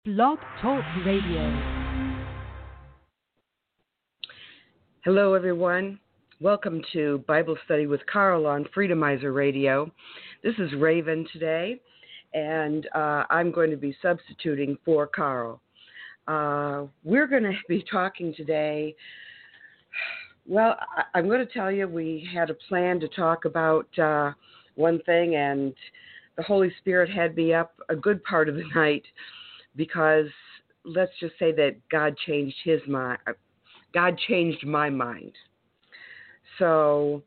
Blog Talk Radio. Hello, everyone. Welcome to Bible Study with Carl on Freedomizer Radio. This is Raven today, and I'm going to be substituting for Carl. We're going to be talking today. Well, I'm going to tell you we had a plan to talk about one thing, and the Holy Spirit had me up a good part of the night because let's just say that God changed his mind. God changed my mind. So,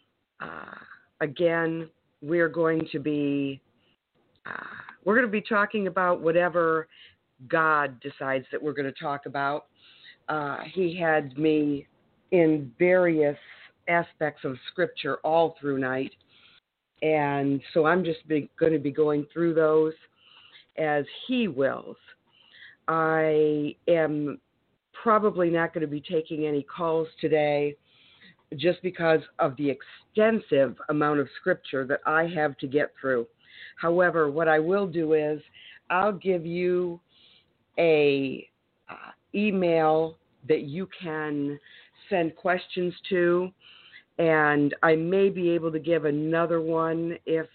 again, we're going to be talking about whatever God decides that we're going to talk about. He had me in various aspects of Scripture all through night, and so I'm just going to be going through those as He wills. I am probably not going to be taking any calls today just because of the extensive amount of Scripture that I have to get through. However, what I will do is I'll give you a email that you can send questions to, and I may be able to give another one if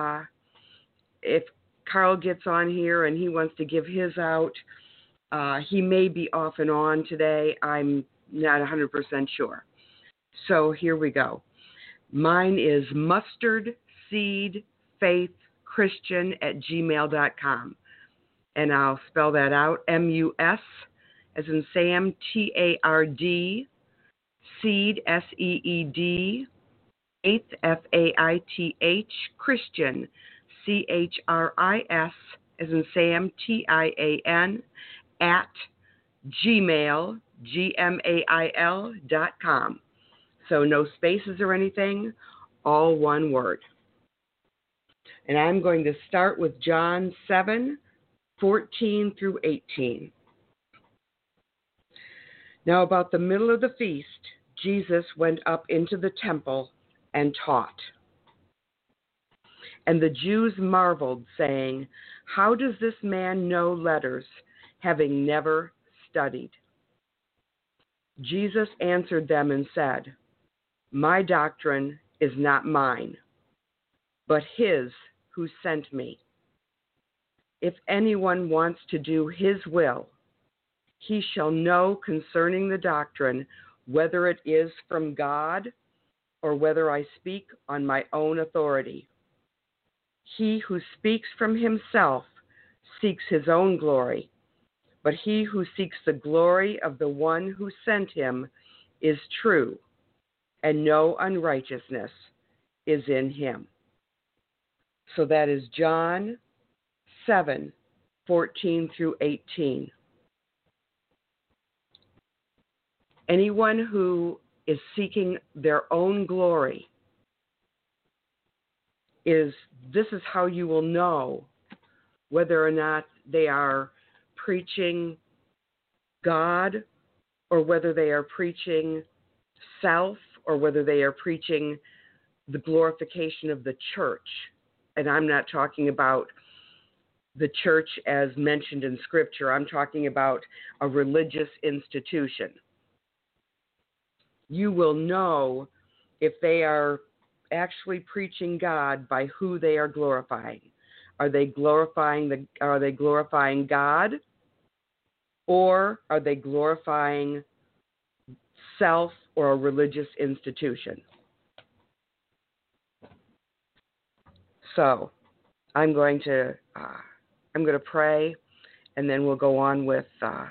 Carl gets on here and he wants to give his out. He may be off and on today. I'm not 100% sure. So here we go. Mine is mustardseedfaithchristian@gmail.com. And I'll spell that out. M-U-S as in Sam, T-A-R-D, seed, S-E-E-D, faith, F-A-I-T-H, Christian, C-H-R-I-S, as in Sam, T-I-A-N, at Gmail, G-M-A-I-L.com. So no spaces or anything, all one word. And I'm going to start with John 7:14 through 18. Now about the middle of the feast, Jesus went up into the temple and taught. And the Jews marveled, saying, "How does this man know letters, having never studied?" Jesus answered them and said, "My doctrine is not mine, but his who sent me. If anyone wants to do his will, he shall know concerning the doctrine whether it is from God or whether I speak on my own authority. He who speaks from himself seeks his own glory, but he who seeks the glory of the one who sent him is true, and no unrighteousness is in him." So that is John 7:14 through 18. Anyone who is seeking their own glory this is how you will know whether or not they are preaching God or whether they are preaching self or whether they are preaching the glorification of the church. And I'm not talking about the church as mentioned in Scripture. I'm talking about a religious institution. You will know if they are actually preaching God by who they are glorifying. Are they glorifying God, or are they glorifying self or a religious institution? So, I'm going to pray, and then we'll go on with the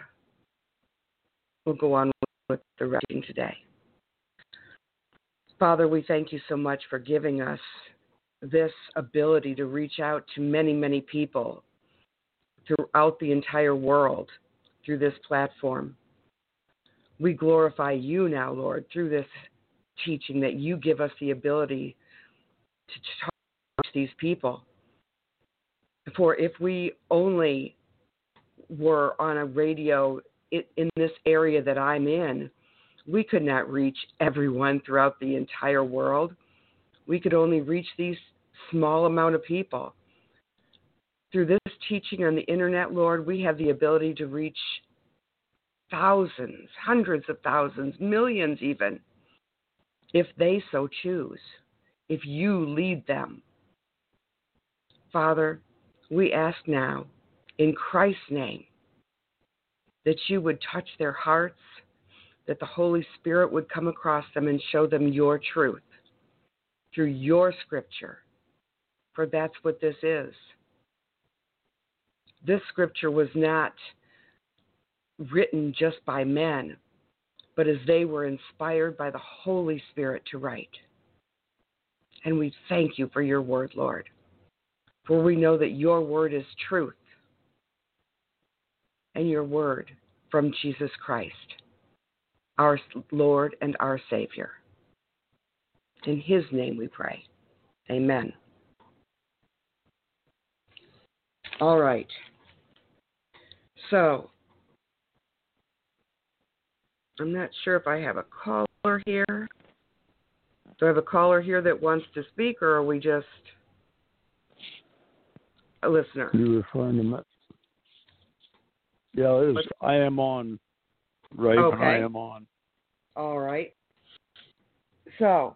reading today. Father, we thank you so much for giving us this ability to reach out to many, many people throughout the entire world through this platform. We glorify you now, Lord, through this teaching that you give us the ability to talk to these people. For if we only were on a radio in this area that I'm in, we could not reach everyone throughout the entire world. We could only reach these small amount of people. Through this teaching on the internet, Lord, we have the ability to reach thousands, hundreds of thousands, millions even, if they so choose, if you lead them. Father, we ask now, in Christ's name, that you would touch their hearts, that the Holy Spirit would come across them and show them your truth through your scripture, for that's what this is. This scripture was not written just by men, but as they were inspired by the Holy Spirit to write. And we thank you for your word, Lord, for we know that your word is truth, and your word from Jesus Christ, our Lord and our Savior. In his name we pray. Amen. All right. So, I'm not sure if I have a caller here. Do I have a caller here that wants to speak, or are we just a listener? You referring to me? Yeah, it is. I am on, Raven. Okay. I am on. All right. So,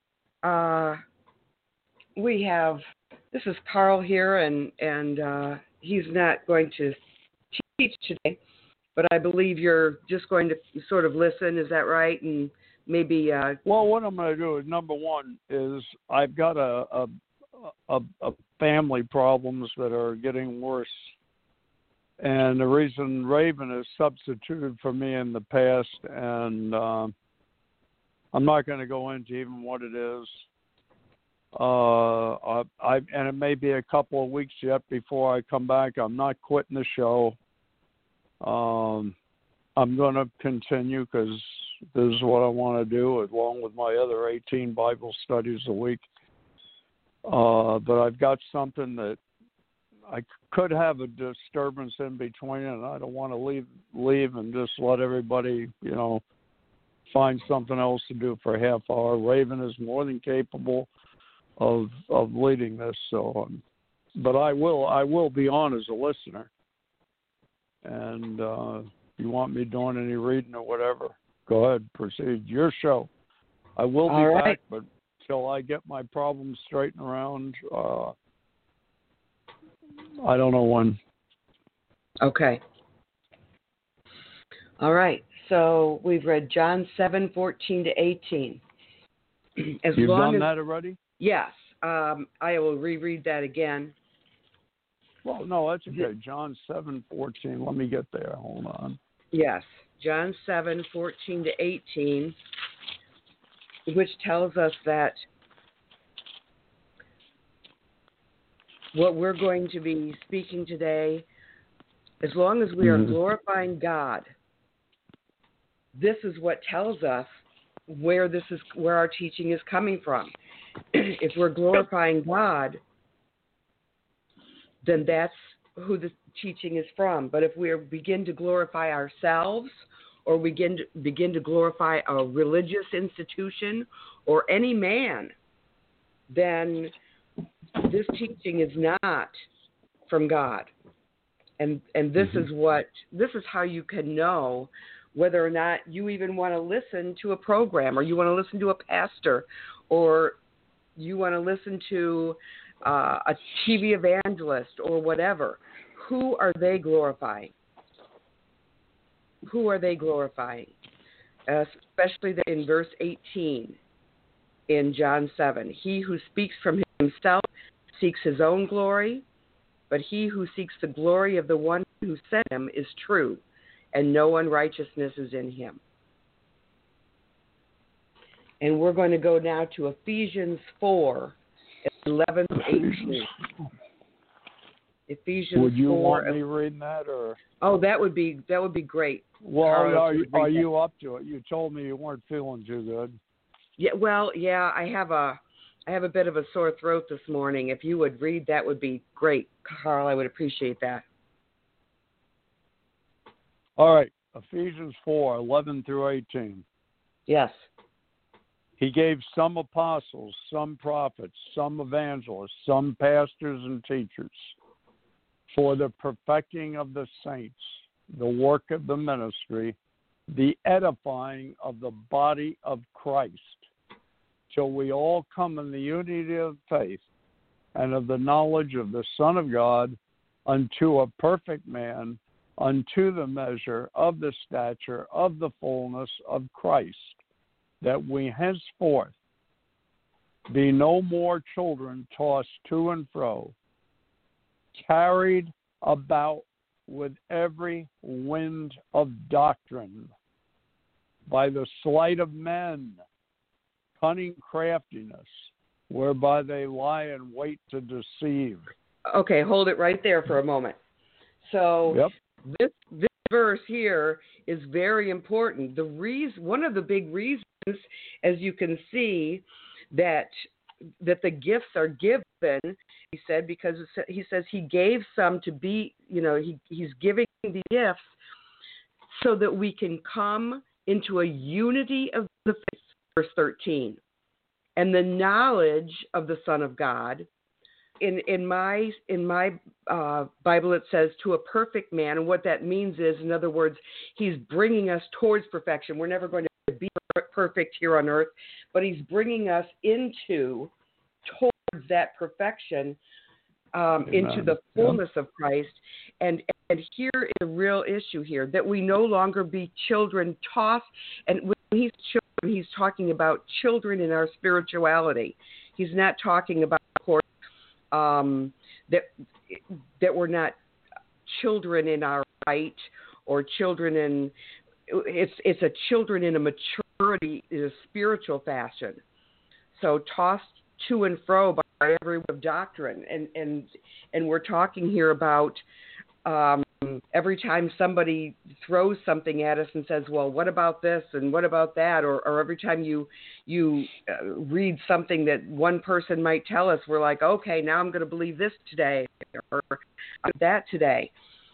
we have, this is Carl here, and he's not going to teach today, but I believe you're just going to sort of listen. Is that right? And maybe. Well, what I'm going to do is, number one is I've got a family problems that are getting worse, and the reason Raven has substituted for me in the past, and I'm not going to go into even what it is. And it may be a couple of weeks yet before I come back. I'm not quitting the show. I'm going to continue because this is what I want to do, along with my other 18 Bible studies a week. But I've got something that I could have a disturbance in between, and I don't want to leave and just let everybody, find something else to do for a half hour. Raven is more than capable of leading this, but I will be on as a listener. And if you want me doing any reading or whatever, go ahead, proceed. Your show. I will be back, but till I get my problems straightened around, I don't know when. Okay. All right. So we've read John 7:14-18. You've done that already? Yes. I will reread that again. Well, no, that's okay. John 7:14. Let me get there. Hold on. Yes. John 7:14-18, which tells us that what we're going to be speaking today, as long as we are glorifying God, this is what tells us where our teaching is coming from. If we're glorifying God, then that's who the teaching is from. But if we begin to glorify ourselves, or we begin to glorify a religious institution or any man, then this teaching is not from God. And this is how you can know whether or not you even want to listen to a program, or you want to listen to a pastor, or you want to listen to a TV evangelist or whatever. Who are they glorifying? Who are they glorifying? Especially in verse 18 in John 7. He who speaks from himself seeks his own glory, but he who seeks the glory of the one who sent him is true, and no unrighteousness is in him. And we're going to go now to Ephesians 4:11-18. Ephesians 4. Would you want me reading that, or? Oh, that would be great. Well, are you up to it? You told me you weren't feeling too good. Yeah. Well, yeah. I have a bit of a sore throat this morning. If you would read, that would be great, Carl. I would appreciate that. All right. Ephesians 4:11-18. Yes. He gave some apostles, some prophets, some evangelists, some pastors and teachers for the perfecting of the saints, the work of the ministry, the edifying of the body of Christ, till we all come in the unity of faith and of the knowledge of the Son of God, unto a perfect man, unto the measure of the stature of the fullness of Christ, that we henceforth be no more children tossed to and fro, carried about with every wind of doctrine, by the sleight of men, cunning craftiness, whereby they lie in wait to deceive. Okay, hold it right there for a moment. So this verse here is very important. One of the big reasons, as you can see, that the gifts are given, he said, because he says he gave some to be, he's giving the gifts so that we can come into a unity of the faith, verse 13, and the knowledge of the Son of God. In my Bible, it says to a perfect man, and what that means is, in other words, he's bringing us towards perfection. We're never going to be perfect here on earth, but he's bringing us towards that perfection, into the fullness of Christ. And here is a real issue here, that we no longer be children tossed. And when he's children, he's talking about children in our spirituality. He's not talking about, of course, that we're not children in our right, or children in, it's a children in a maturity, in a spiritual fashion. So tossed to and fro by every wind of doctrine, and we're talking here about every time somebody throws something at us and says, well, what about this and what about that, or every time you read something that one person might tell us, we're like, okay, now I'm going to believe this today or that today.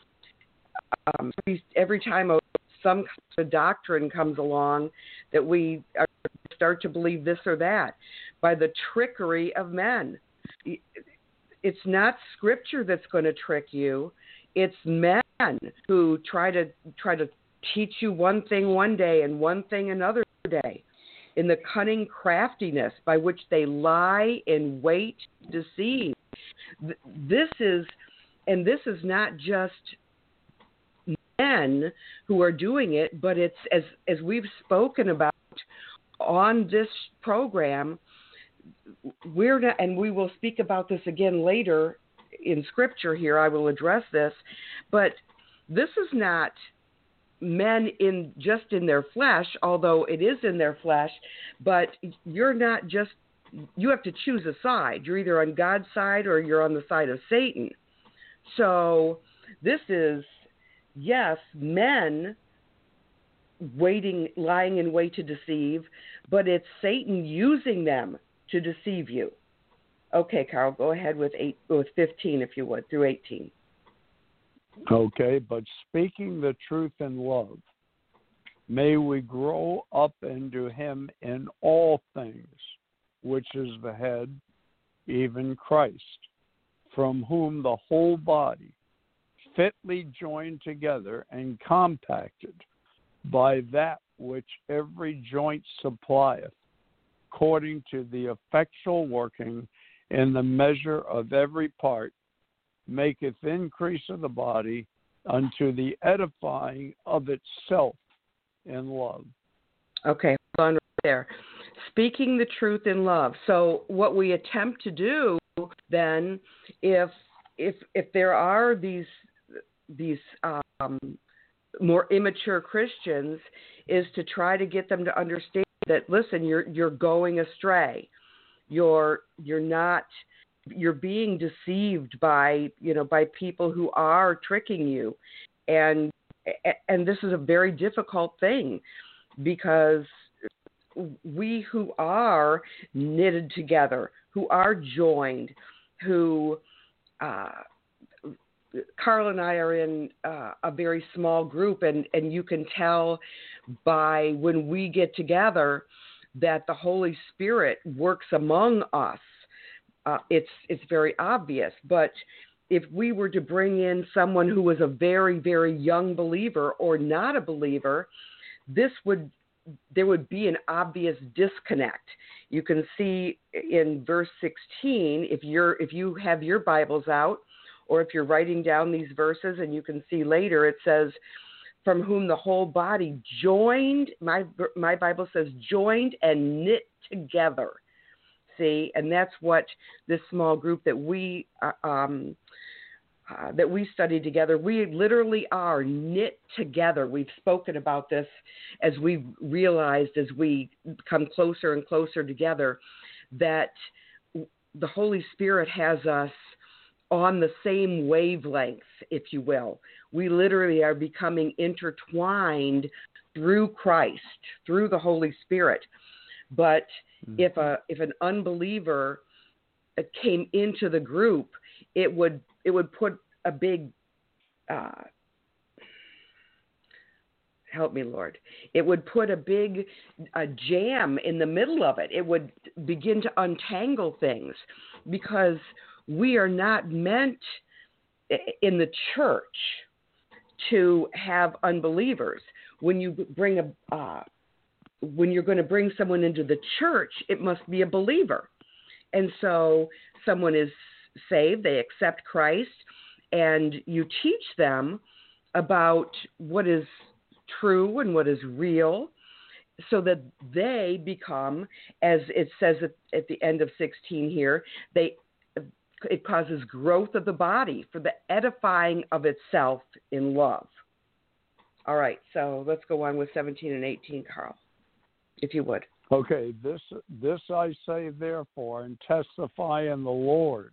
Every time some kind of doctrine comes along, that we start to believe this or that by the trickery of men. It's not Scripture that's going to trick you. It's men who try to teach you one thing one day and one thing another day, in the cunning craftiness by which they lie in wait to deceive. This is not just men who are doing it, but it's, as we've spoken about on this program, we're not, and we will speak about this again later in Scripture here. I will address this, but this is not men in their flesh, although it is in their flesh, but you're not just, you have to choose a side. You're either on God's side or you're on the side of Satan. So this is, yes, men lying in wait to deceive, but it's Satan using them to deceive you. Okay, Carl, go ahead with 15, if you would, through 18. Okay, but speaking the truth in love, may we grow up into him in all things, which is the head, even Christ, from whom the whole body, fitly joined together and compacted by that which every joint supplieth, according to the effectual working in the measure of every part, maketh increase of the body unto the edifying of itself in love. Okay, hold on right there. Speaking the truth in love. So what we attempt to do then, if there are these more immature Christians, is to try to get them to understand that, listen, you're going astray. You're being deceived by people who are tricking you, and this is a very difficult thing, because we who are knitted together, who are joined, who Carl and I are in a very small group, and you can tell by when we get together that the Holy Spirit works among us. It's very obvious, but if we were to bring in someone who was a very, very young believer or not a believer, there would be an obvious disconnect. You can see in verse 16, if you have your Bibles out, or if you're writing down these verses, and you can see later it says, from whom the whole body joined, my Bible says joined and knit together. See, and that's what this small group that we study together, we literally are knit together. We've spoken about this as we've realized as we come closer and closer together that the Holy Spirit has us on the same wavelength, if you will. We literally are becoming intertwined through Christ, through the Holy Spirit. But if an unbeliever came into the group, it would put a big help me, Lord. It would put a big jam in the middle of it. It would begin to untangle things, because we are not meant in the church to have unbelievers. When you bring when you're going to bring someone into the church, it must be a believer. And so someone is saved, they accept Christ, and you teach them about what is true and what is real, so that they become, as it says at the end of 16 here, it causes growth of the body for the edifying of itself in love. All right, so let's go on with 17 and 18, Carl, if you would. Okay, this I say therefore, and testify in the Lord,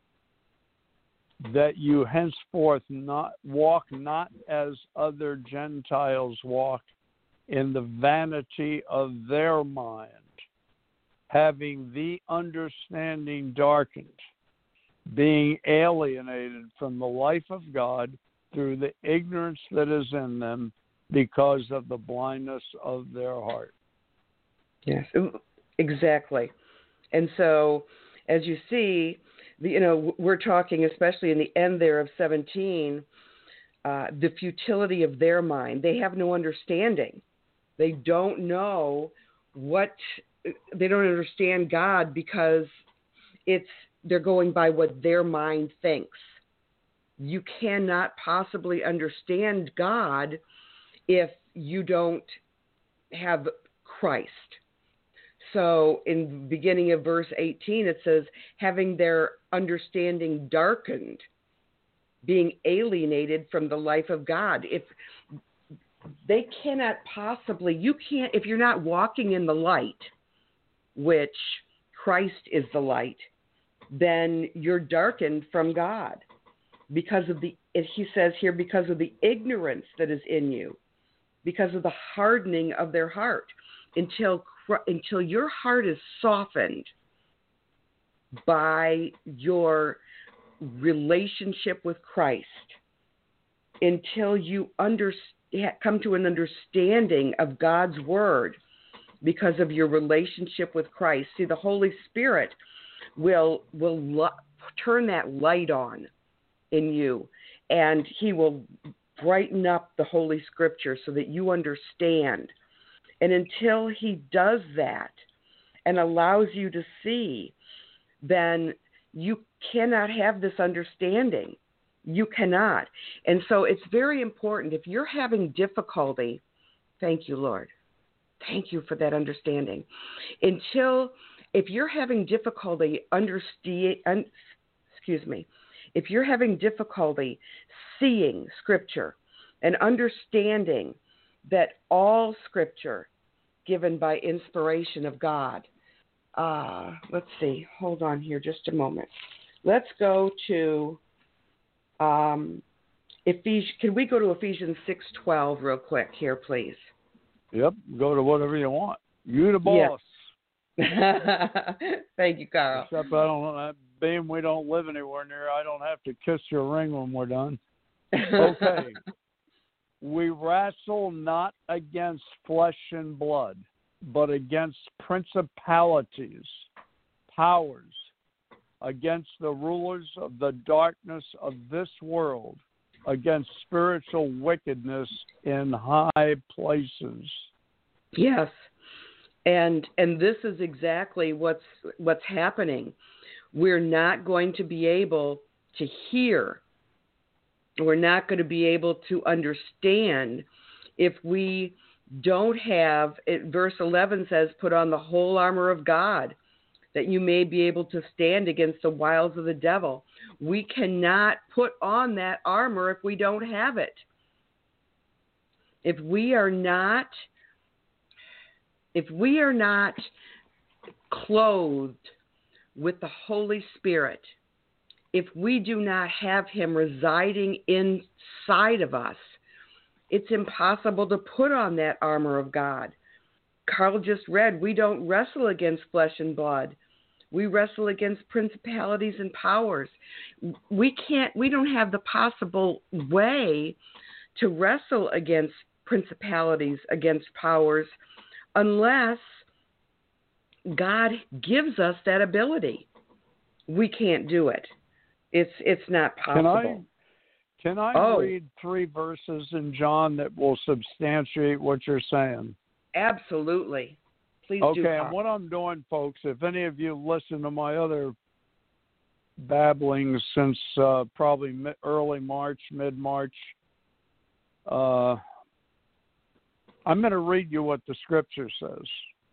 that you henceforth walk not as other Gentiles walk, in the vanity of their mind, having the understanding darkened, being alienated from the life of God through the ignorance that is in them, because of the blindness of their heart. Yes, exactly. And so, as you see, we're talking, especially in the end there of 17, the futility of their mind. They have no understanding. They don't know they don't understand God, because they're going by what their mind thinks. You cannot possibly understand God if you don't have Christ. So in the beginning of verse 18, it says, having their understanding darkened, being alienated from the life of God. If they cannot possibly, if you're not walking in the light, which Christ is the light, then you're darkened from God, because of he says here, because of the ignorance that is in you, because of the hardening of their heart, until your heart is softened by your relationship with Christ, until you come to an understanding of God's word because of your relationship with Christ. See, the Holy Spirit will turn that light on in you, and he will brighten up the Holy Scripture so that you understand. And until he does that and allows you to see, then you cannot have this understanding. You cannot. And so it's very important. If you're having difficulty, thank you, Lord. Thank you for that understanding. If you're having difficulty if you're having difficulty seeing Scripture and understanding that all Scripture given by inspiration of God, let's see, hold on here just a moment. Let's go to Ephesians. Can we go to Ephesians 6:12 real quick here, please? Yep, go to whatever you want. You the boss. Yes. Thank you, Carl. Except being we don't live anywhere near, I don't have to kiss your ring when we're done. Okay. We wrestle not against flesh and blood, but against principalities, powers, against the rulers of the darkness of this world, against spiritual wickedness in high places. Yes. And this is exactly what's happening. We're not going to be able to hear. We're not going to be able to understand if we don't have, verse 11 says, put on the whole armor of God, that you may be able to stand against the wiles of the devil. We cannot put on that armor if we don't have it. If we are not clothed with the Holy Spirit, if we do not have him residing inside of us, it's impossible to put on that armor of God. Carl just read, we don't wrestle against flesh and blood. We wrestle against principalities and powers. We don't have the possible way to wrestle against principalities, against powers, unless God gives us that ability. We can't do it. It's not possible. Can I read 3 verses in John that will substantiate what you're saying? Absolutely. Please do. Okay, and what I'm doing, folks, if any of you listen to my other babblings since probably early March, mid-March, I'm going to read you what the Scripture says.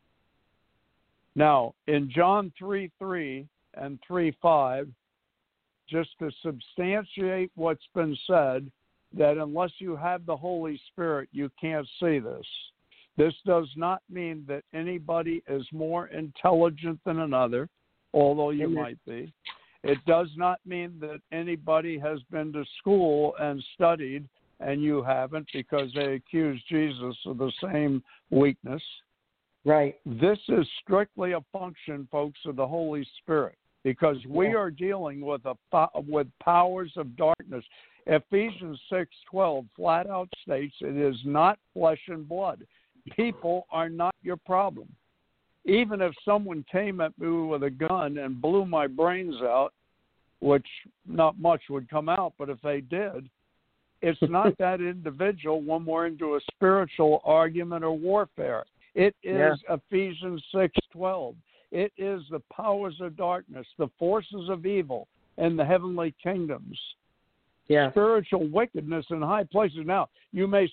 Now, in John 3:3 and 3:5, just to substantiate what's been said, that unless you have the Holy Spirit, you can't see this. This does not mean that anybody is more intelligent than another, although you might be. It does not mean that anybody has been to school and studied and you haven't, because they accuse Jesus of the same weakness. Right. This is strictly a function, folks, of the Holy Spirit, because we are dealing with powers of darkness. Ephesians 6:12 flat out states it is not flesh and blood. People are not your problem. Even if someone came at me with a gun and blew my brains out, which not much would come out, but if they did, it's not that individual when we're into a spiritual argument or warfare. It is Ephesians 6:12. It is the powers of darkness, the forces of evil in the heavenly kingdoms. Spiritual wickedness in high places. Now, you may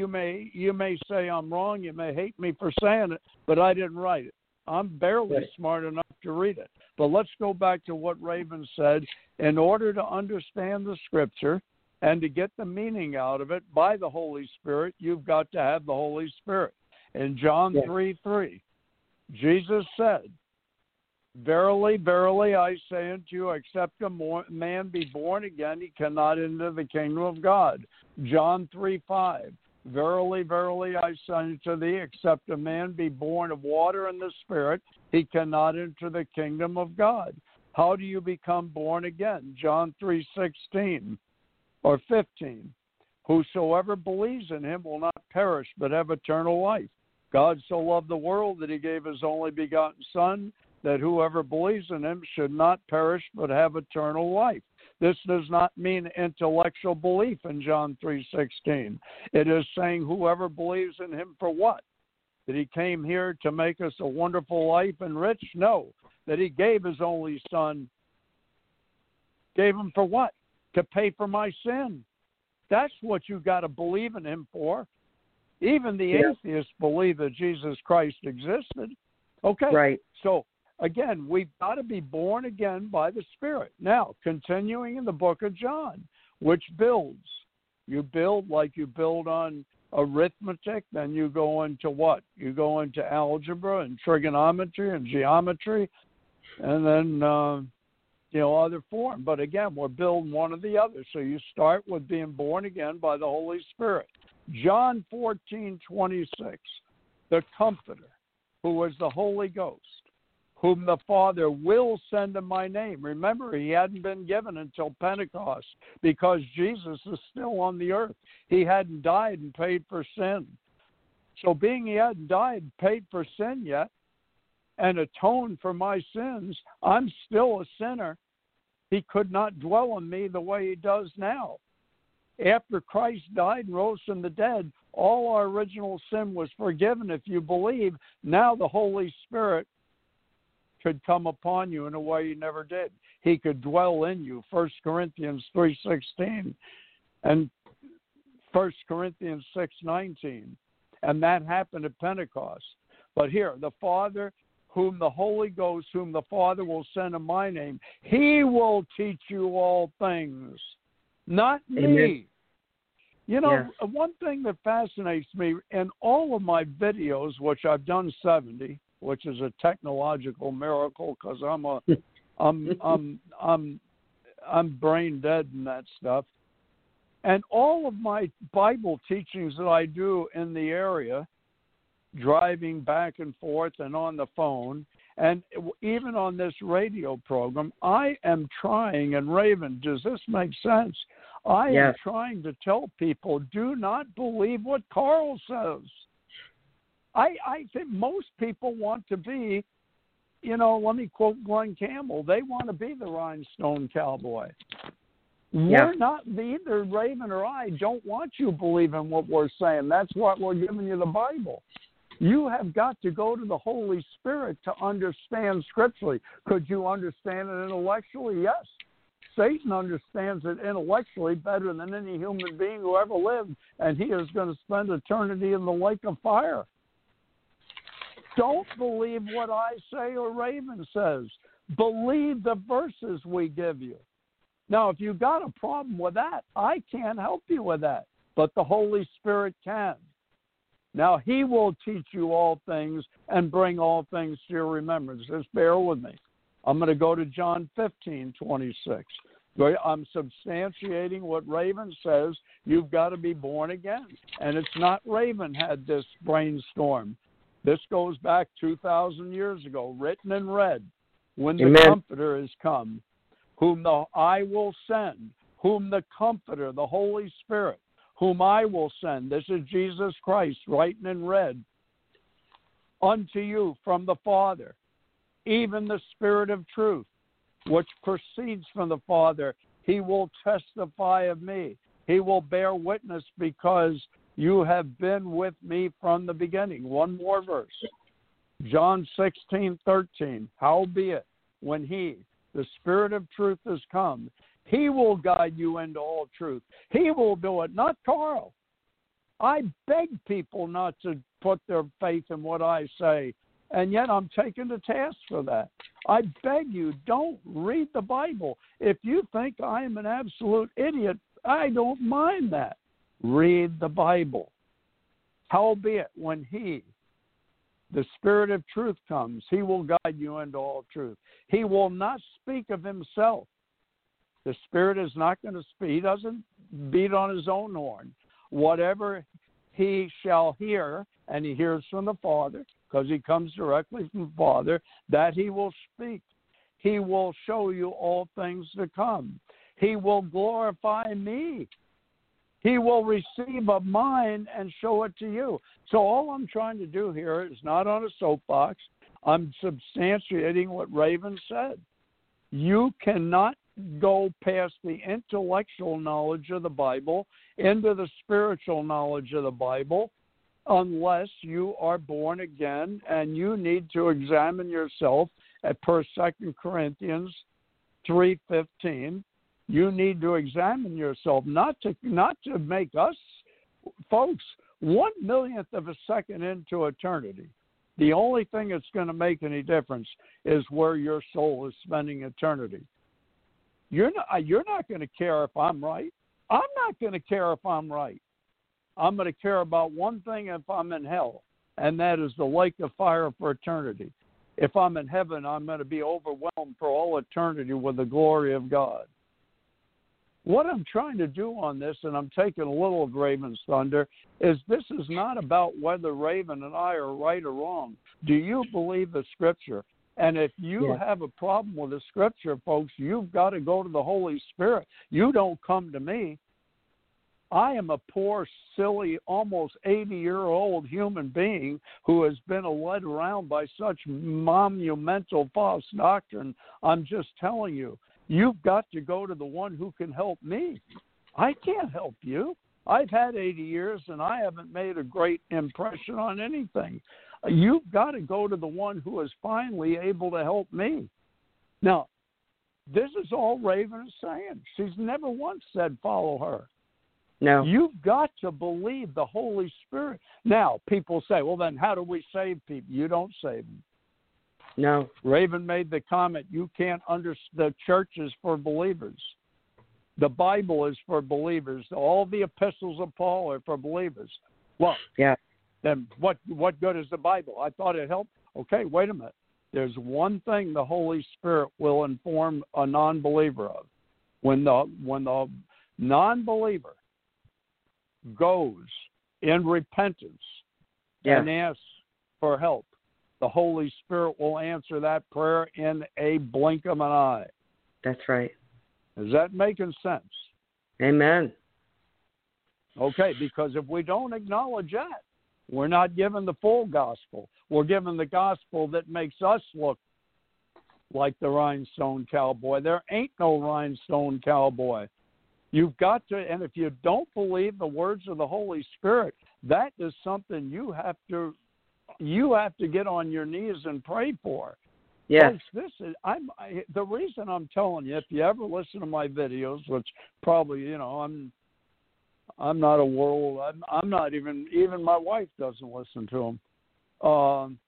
say I'm wrong. You may hate me for saying it, but I didn't write it. I'm barely smart enough to read it. But let's go back to what Raven said. In order to understand the Scripture and to get the meaning out of it by the Holy Spirit, you've got to have the Holy Spirit. In John 3:3, Jesus said, "Verily, verily, I say unto you, except a man be born again, he cannot enter the kingdom of God." John 3:5, "Verily, verily, I say unto thee, except a man be born of water and the Spirit, he cannot enter the kingdom of God." How do you become born again? John 3:16 or 15, "Whosoever believes in him will not perish, but have eternal life. God so loved the world that he gave his only begotten Son, that whoever believes in him should not perish but have eternal life." This does not mean intellectual belief in John 3:16. It is saying whoever believes in him for what? That he came here to make us a wonderful life and rich? No. That he gave his only Son. Gave him for what? To pay for my sin. That's what you got to believe in him for. Even the atheists believe that Jesus Christ existed. Okay. Right. So, again, we've got to be born again by the Spirit. Now, continuing in the book of John, which builds. You build like you build on arithmetic, then you go into what? You go into algebra and trigonometry and geometry, and then, other form. But again, we're building one or the other. So you start with being born again by the Holy Spirit. John 14:26, the Comforter, who is the Holy Ghost, whom the Father will send in my name. Remember, he hadn't been given until Pentecost because Jesus is still on the earth. He hadn't died and paid for sin. So being he hadn't died and paid for sin yet and atoned for my sins, I'm still a sinner He could not dwell in me the way he does now. After Christ died and rose from the dead, all our original sin was forgiven. If you believe, now the Holy Spirit could come upon you in a way he never did. He could dwell in you. 1 Corinthians 3:16 and 1 Corinthians 6:19. And that happened at Pentecost. But here, the Father, whom the Holy Ghost, whom the Father will send in my name, he will teach you all things, not me. Amen. You know, Yes. one thing that fascinates me in all of my videos, which I've done 70, which is a technological miracle because I'm brain dead and that stuff. And all of my Bible teachings that I do in the area, driving back and forth and on the phone, and even on this radio program, I am trying, and Raven, does this make sense? I am trying to tell people, do not believe what Carl says. I think most people want to be, you know, let me quote Glenn Campbell, they want to be the rhinestone cowboy. We're not, either Raven or I don't want you believing what we're saying. That's what we're giving you the Bible. You have got to go to the Holy Spirit to understand scripturally. Could you understand it intellectually? Yes. Satan understands it intellectually better than any human being who ever lived, and he is going to spend eternity in the lake of fire. Don't believe what I say or Raven says. Believe the verses we give you. Now, if you've got a problem with that, I can't help you with that, but the Holy Spirit can. Now, he will teach you all things and bring all things to your remembrance. Just bear with me. I'm going to go to John 15:26. I'm substantiating what Raven says. You've got to be born again. And it's not Raven had this brainstorm. This goes back 2,000 years ago, written in red, when the Comforter is come, whom I will send, whom the Comforter, the Holy Spirit, whom I will send. This is Jesus Christ, writing in red, unto you from the Father, even the Spirit of truth, which proceeds from the Father. He will testify of me. He will bear witness because you have been with me from the beginning. One more verse. John 16:13. Howbeit, when he, the Spirit of truth, is come, he will guide you into all truth. He will do it, not Carl. I beg people not to put their faith in what I say, and yet I'm taken to task for that. I beg you, don't read the Bible. If you think I am an absolute idiot, I don't mind that. Read the Bible. Howbeit, when he, the Spirit of truth, comes, he will guide you into all truth. He will not speak of himself. The Spirit is not going to speak. He doesn't beat on his own horn. Whatever he shall hear, and he hears from the Father, because he comes directly from the Father, that he will speak. He will show you all things to come. He will glorify me. He will receive of mine and show it to you. So all I'm trying to do here is not on a soapbox. I'm substantiating what Raven said. You cannot go past the intellectual knowledge of the Bible into the spiritual knowledge of the Bible unless you are born again, and you need to examine yourself per 2 Corinthians 3:15. You need to examine yourself, not to make us, folks, 1/1,000,000th of a second into eternity. The only thing that's going to make any difference is where your soul is spending eternity. You're not going to care if I'm right. I'm not going to care if I'm right. I'm going to care about one thing if I'm in hell, and that is the lake of fire for eternity. If I'm in heaven, I'm going to be overwhelmed for all eternity with the glory of God. What I'm trying to do on this, and I'm taking a little of Raven's thunder, is this is not about whether Raven and I are right or wrong. Do you believe the Scripture? And if you have a problem with the Scripture, folks, you've got to go to the Holy Spirit. You don't come to me. I am a poor, silly, almost 80-year-old human being who has been led around by such monumental false doctrine. I'm just telling you. You've got to go to the one who can help me. I can't help you. I've had 80 years and I haven't made a great impression on anything. You've got to go to the one who is finally able to help me. Now, this is all Raven is saying. She's never once said follow her. No. You've got to believe the Holy Spirit. Now, people say, well, then how do we save people? You don't save them. No. Raven made the comment, you can't understand, the church is for believers. The Bible is for believers. All the epistles of Paul are for believers. Well, yeah. Then what good is the Bible? I thought it helped. Okay, wait a minute. There's one thing the Holy Spirit will inform a non-believer of. When the non-believer goes in repentance and asks for help, the Holy Spirit will answer that prayer in a blink of an eye. That's right. Is that making sense? Amen. Okay, because if we don't acknowledge that, we're not given the full gospel. We're given the gospel that makes us look like the rhinestone cowboy. There ain't no rhinestone cowboy. You've got to, and if you don't believe the words of the Holy Spirit, that is something you have to get on your knees and pray for. Yes. Folks, the reason I'm telling you, if you ever listen to my videos, which probably, I'm not a world. I'm not even my wife doesn't listen to them.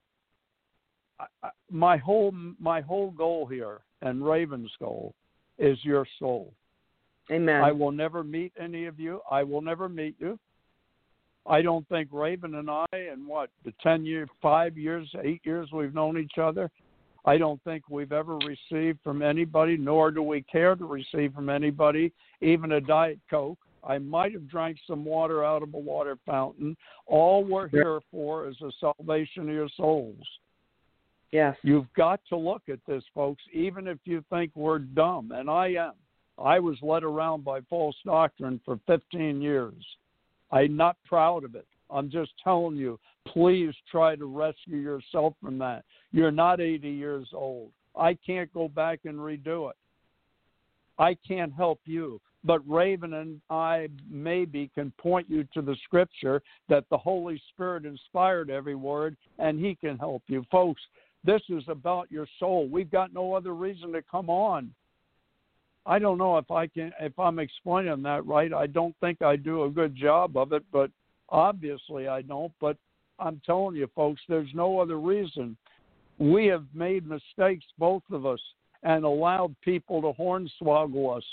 My whole goal here and Raven's goal is your soul. Amen. I will never meet any of you. I will never meet you. I don't think Raven and I, in the 5 years, 8 years we've known each other, I don't think we've ever received from anybody, nor do we care to receive from anybody, even a Diet Coke. I might have drank some water out of a water fountain. All we're here for is the salvation of your souls. Yes. You've got to look at this, folks, even if you think we're dumb, and I am. I was led around by false doctrine for 15 years. I'm not proud of it. I'm just telling you, please try to rescue yourself from that. You're not 80 years old. I can't go back and redo it. I can't help you. But Raven and I maybe can point you to the scripture that the Holy Spirit inspired every word, and he can help you. Folks, this is about your soul. We've got no other reason to come on. I don't know if I'm explaining that right. I don't think I do a good job of it, but obviously I don't. But I'm telling you, folks, there's no other reason. We have made mistakes, both of us, and allowed people to hornswoggle us.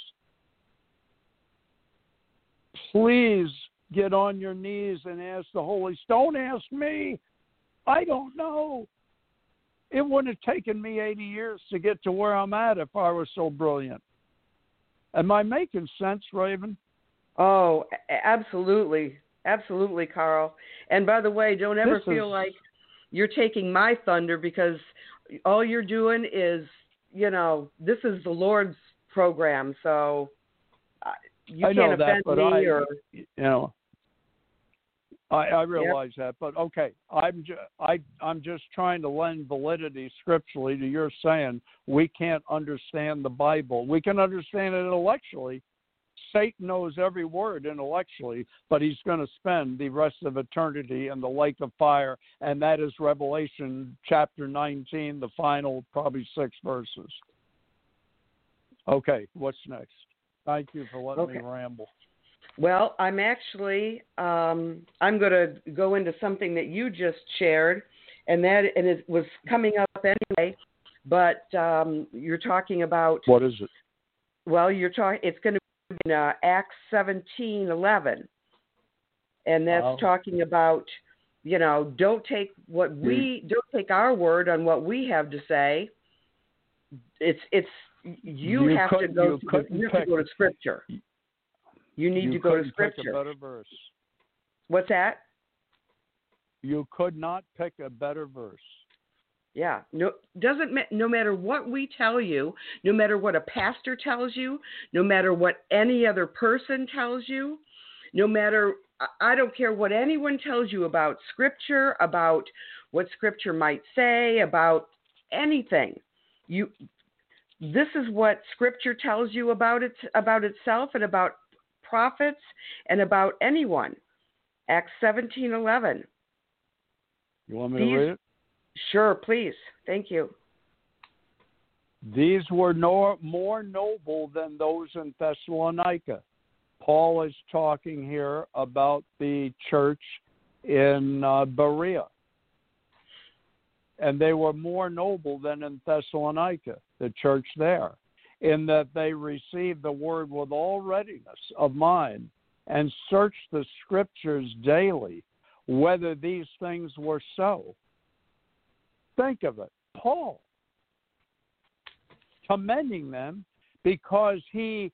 Please get on your knees and ask the Holy Spirit. Don't ask me. I don't know. It wouldn't have taken me 80 years to get to where I'm at if I was so brilliant. Am I making sense, Raven? Oh, absolutely. Absolutely, Carl. And by the way, don't ever feel like you're taking my thunder, because all you're doing is, this is the Lord's program. So you can't offend me. I realize that, but okay, I'm just trying to lend validity scripturally to your saying we can't understand the Bible. We can understand it intellectually. Satan knows every word intellectually, but he's going to spend the rest of eternity in the lake of fire, and that is Revelation chapter 19, the final probably 6 verses. Okay, what's next? Thank you for letting me ramble. Well, I'm actually, I'm going to go into something that you just shared, and it was coming up anyway, but you're talking about... What is it? Well, it's going to be in Acts 17:11, and that's talking about, don't take don't take our word on what we have to say. You have to go to Scripture. You need to go to Scripture. Pick a better verse. What's that? You could not pick a better verse. Yeah. No matter what we tell you, no matter what a pastor tells you, no matter what any other person tells you, I don't care what anyone tells you about Scripture, about what Scripture might say, about anything. this is what Scripture tells you about itself and about prophets and about anyone. Acts 17:11. You want me to read it? Sure, please. Thank you. These were more noble than those in Thessalonica. Paul is talking here about the church in Berea. And they were more noble than in Thessalonica, the church there, in that they received the word with all readiness of mind and searched the Scriptures daily, whether these things were so. Think of it. Paul commending them because they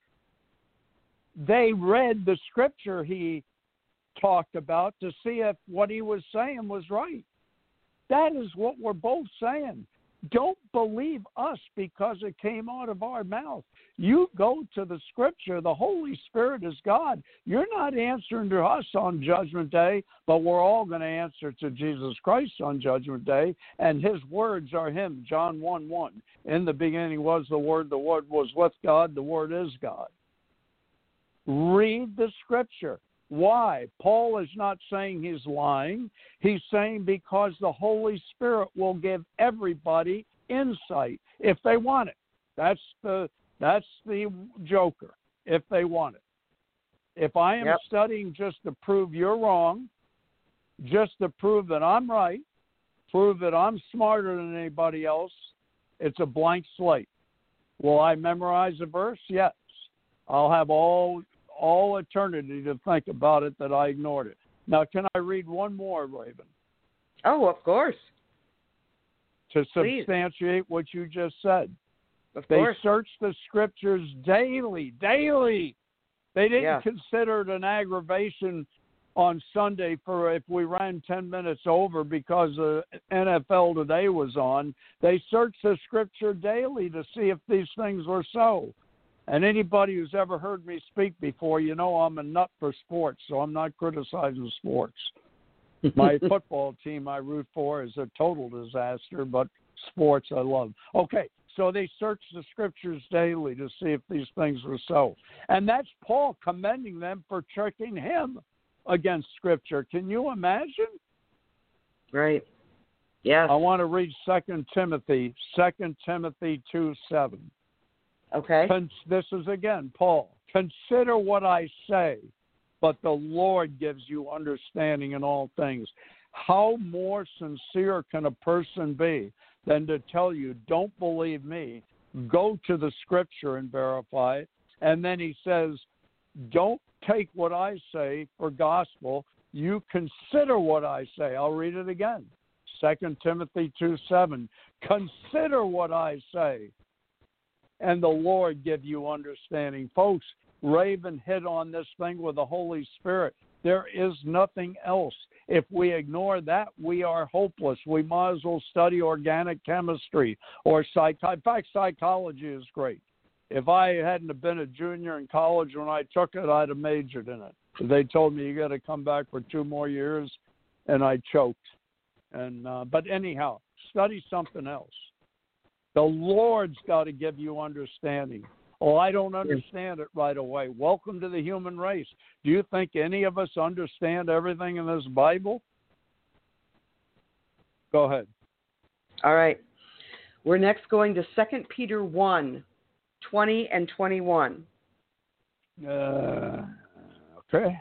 read the Scripture he talked about to see if what he was saying was right. That is what we're both saying. Don't believe us because it came out of our mouth. You go to the Scripture. The Holy Spirit is God. You're not answering to us on Judgment Day, but we're all going to answer to Jesus Christ on Judgment Day, and His words are Him. John 1:1. In the beginning was the Word was with God, the Word is God. Read the Scripture. Why? Paul is not saying he's lying. He's saying because the Holy Spirit will give everybody insight if they want it. That's the joker, if they want it. If I am studying just to prove you're wrong, just to prove that I'm right, prove that I'm smarter than anybody else, it's a blank slate. Will I memorize a verse? Yes. I'll have all eternity to think about it that I ignored it. Now, can I read one more, Raven? Oh, of course. To substantiate what you just said. Of they course. searched the Scriptures daily. They didn't consider it an aggravation on Sunday for if we ran 10 minutes over because the NFL Today was on. They searched the Scripture daily to see if these things were so. And anybody who's ever heard me speak before, you know I'm a nut for sports, so I'm not criticizing sports. My football team I root for is a total disaster, but sports I love. Okay, so they searched the Scriptures daily to see if these things were so. And that's Paul commending them for checking him against Scripture. Can you imagine? Right. Yes. I want to read 2 Timothy 2:7. Okay. This is again, Paul. Consider what I say, but the Lord gives you understanding in all things. How more sincere can a person be than to tell you, don't believe me, go to the Scripture and verify it. And then he says, don't take what I say for gospel. You consider what I say. I'll read it again. 2 Timothy 2:7. Consider what I say, and the Lord give you understanding. Folks, Raven hit on this thing with the Holy Spirit. There is nothing else. If we ignore that, we are hopeless. We might as well study organic chemistry or psychology. In fact, psychology is great. If I hadn't have been a junior in college when I took it, I'd have majored in it. They told me you got to come back for 2 more years, and I choked. But anyhow, study something else. The Lord's got to give you understanding. Oh, I don't understand it right away. Welcome to the human race. Do you think any of us understand everything in this Bible? Go ahead. All right. We're next going to 2 Peter 1:20 and 21. Okay.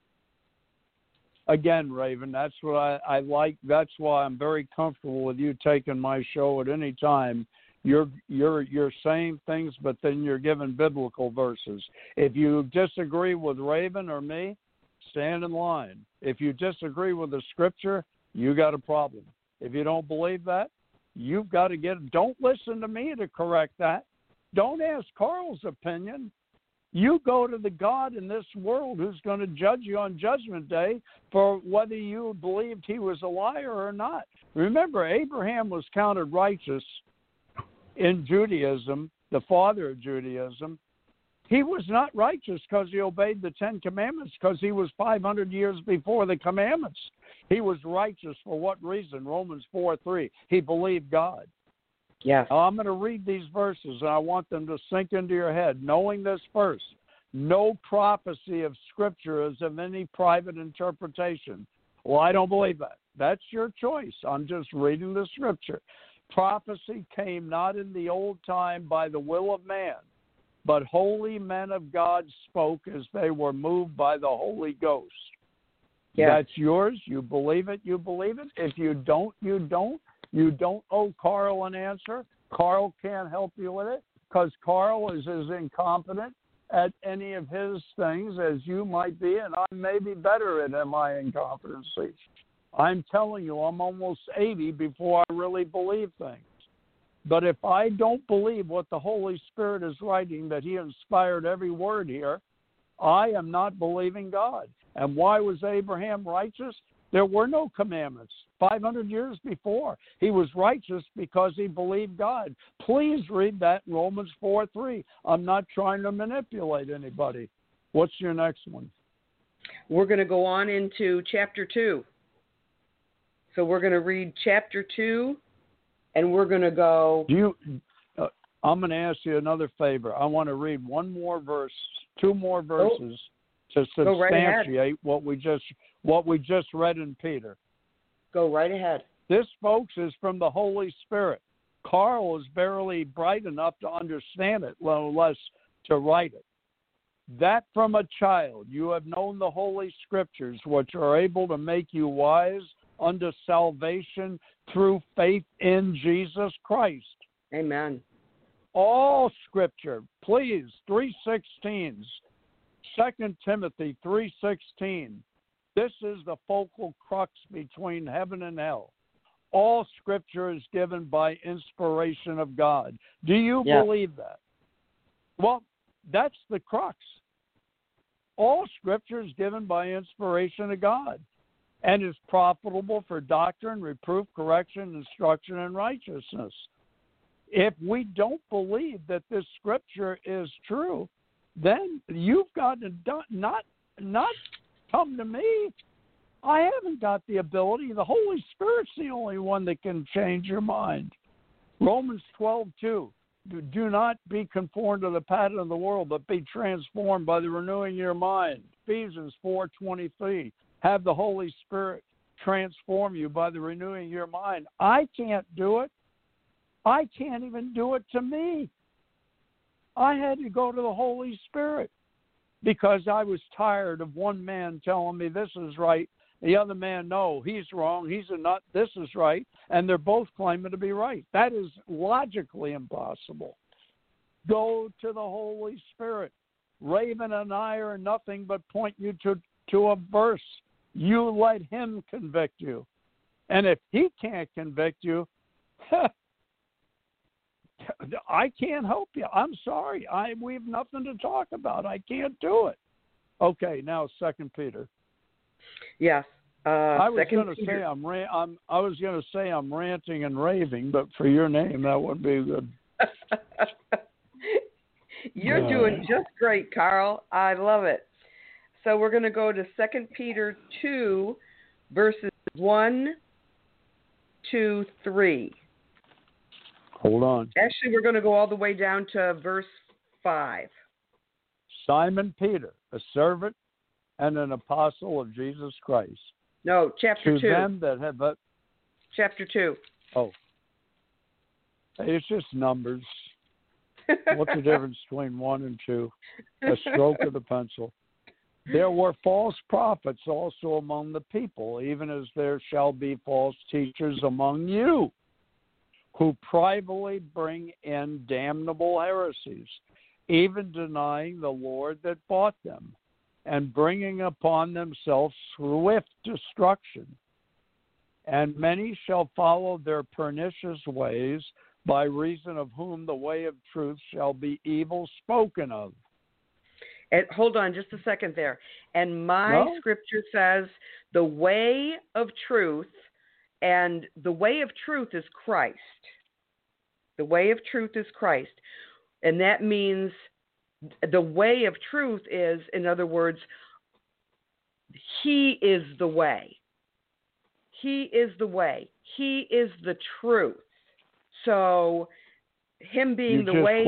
Again, Raven, that's what I like. That's why I'm very comfortable with you taking my show at any time. You're saying things, but then you're giving biblical verses. If you disagree with Raven or me, stand in line. If you disagree with the Scripture, you got a problem. If you don't believe that, you've got to don't listen to me to correct that. Don't ask Carl's opinion. You go to the God in this world who's going to judge you on Judgment Day for whether you believed he was a liar or not. Remember, Abraham was counted righteous in Judaism, the father of Judaism. He was not righteous because he obeyed the 10 Commandments, because he was 500 years before the commandments. He was righteous for what reason? Romans 4:3. He believed God. Yes. Now, I'm going to read these verses, and I want them to sink into your head, knowing this first. No prophecy of Scripture is of any private interpretation. Well, I don't believe that. That's your choice. I'm just reading the Scripture. Prophecy came not in the old time by the will of man, but holy men of God spoke as they were moved by the Holy Ghost. Yes. That's yours. You believe it, you believe it. If you don't, you don't. You don't owe Carl an answer. Carl can't help you with it because Carl is as incompetent at any of his things as you might be, and I may be better at my incompetency. I'm telling you, I'm almost 80 before I really believe things. But if I don't believe what the Holy Spirit is writing, that he inspired every word here, I am not believing God. And why was Abraham righteous? There were no commandments 500 years before. He was righteous because he believed God. Please read that in Romans 4:3. I'm not trying to manipulate anybody. What's your next one? We're going to go on into chapter 2. So we're going to read chapter 2, and we're going to go. I'm going to ask you another favor. I want to read one more verse, two more verses to substantiate what we just read in Peter. Go right ahead. This, folks, is from the Holy Spirit. Carl is barely bright enough to understand it, let alone to write it. That from a child you have known the Holy Scriptures, which are able to make you wise unto salvation through faith in Jesus Christ. Amen. All Scripture, please, 3:16, 2 Timothy 3:16. This is the focal crux between heaven and hell. All Scripture is given by inspiration of God. Do you believe that? Well, that's the crux. All Scripture is given by inspiration of God and is profitable for doctrine, reproof, correction, instruction, and righteousness. If we don't believe that this Scripture is true, then you've got to not come to me. I haven't got the ability. The Holy Spirit's the only one that can change your mind. Romans 12:2. Do not be conformed to the pattern of the world, but be transformed by the renewing of your mind. Ephesians 4:23. Have the Holy Spirit transform you by the renewing of your mind. I can't do it. I can't even do it to me. I had to go to the Holy Spirit because I was tired of one man telling me this is right, the other man, no, he's wrong, he's a nut, this is right, and they're both claiming to be right. That is logically impossible. Go to the Holy Spirit. Raven and I are nothing but point you to a verse. You let him convict you. And if he can't convict you, I can't help you. I'm sorry. We have nothing to talk about. I can't do it. Okay, now 2 Peter. Yes. I was going to say I'm ranting and raving, but for your name that would be good. You're doing just great, Carl. I love it. So we're going to go to 2 Peter 2, verses 1 to 3. Hold on. Actually, we're going to go all the way down to verse 5. Simon Peter, a servant and an apostle of Jesus Christ. No, chapter 2. To them that have... Chapter 2. Oh. It's just numbers. What's the difference between 1 and 2? A stroke of the pencil. There were false prophets also among the people, even as there shall be false teachers among you, who privately bring in damnable heresies, even denying the Lord that bought them, and bringing upon themselves swift destruction. And many shall follow their pernicious ways, by reason of whom the way of truth shall be evil spoken of. And hold on just a second there. And my scripture says the way of truth, and the way of truth is Christ. The way of truth is Christ. And that means the way of truth is, in other words, he is the way. He is the way. He is the truth. So him being the way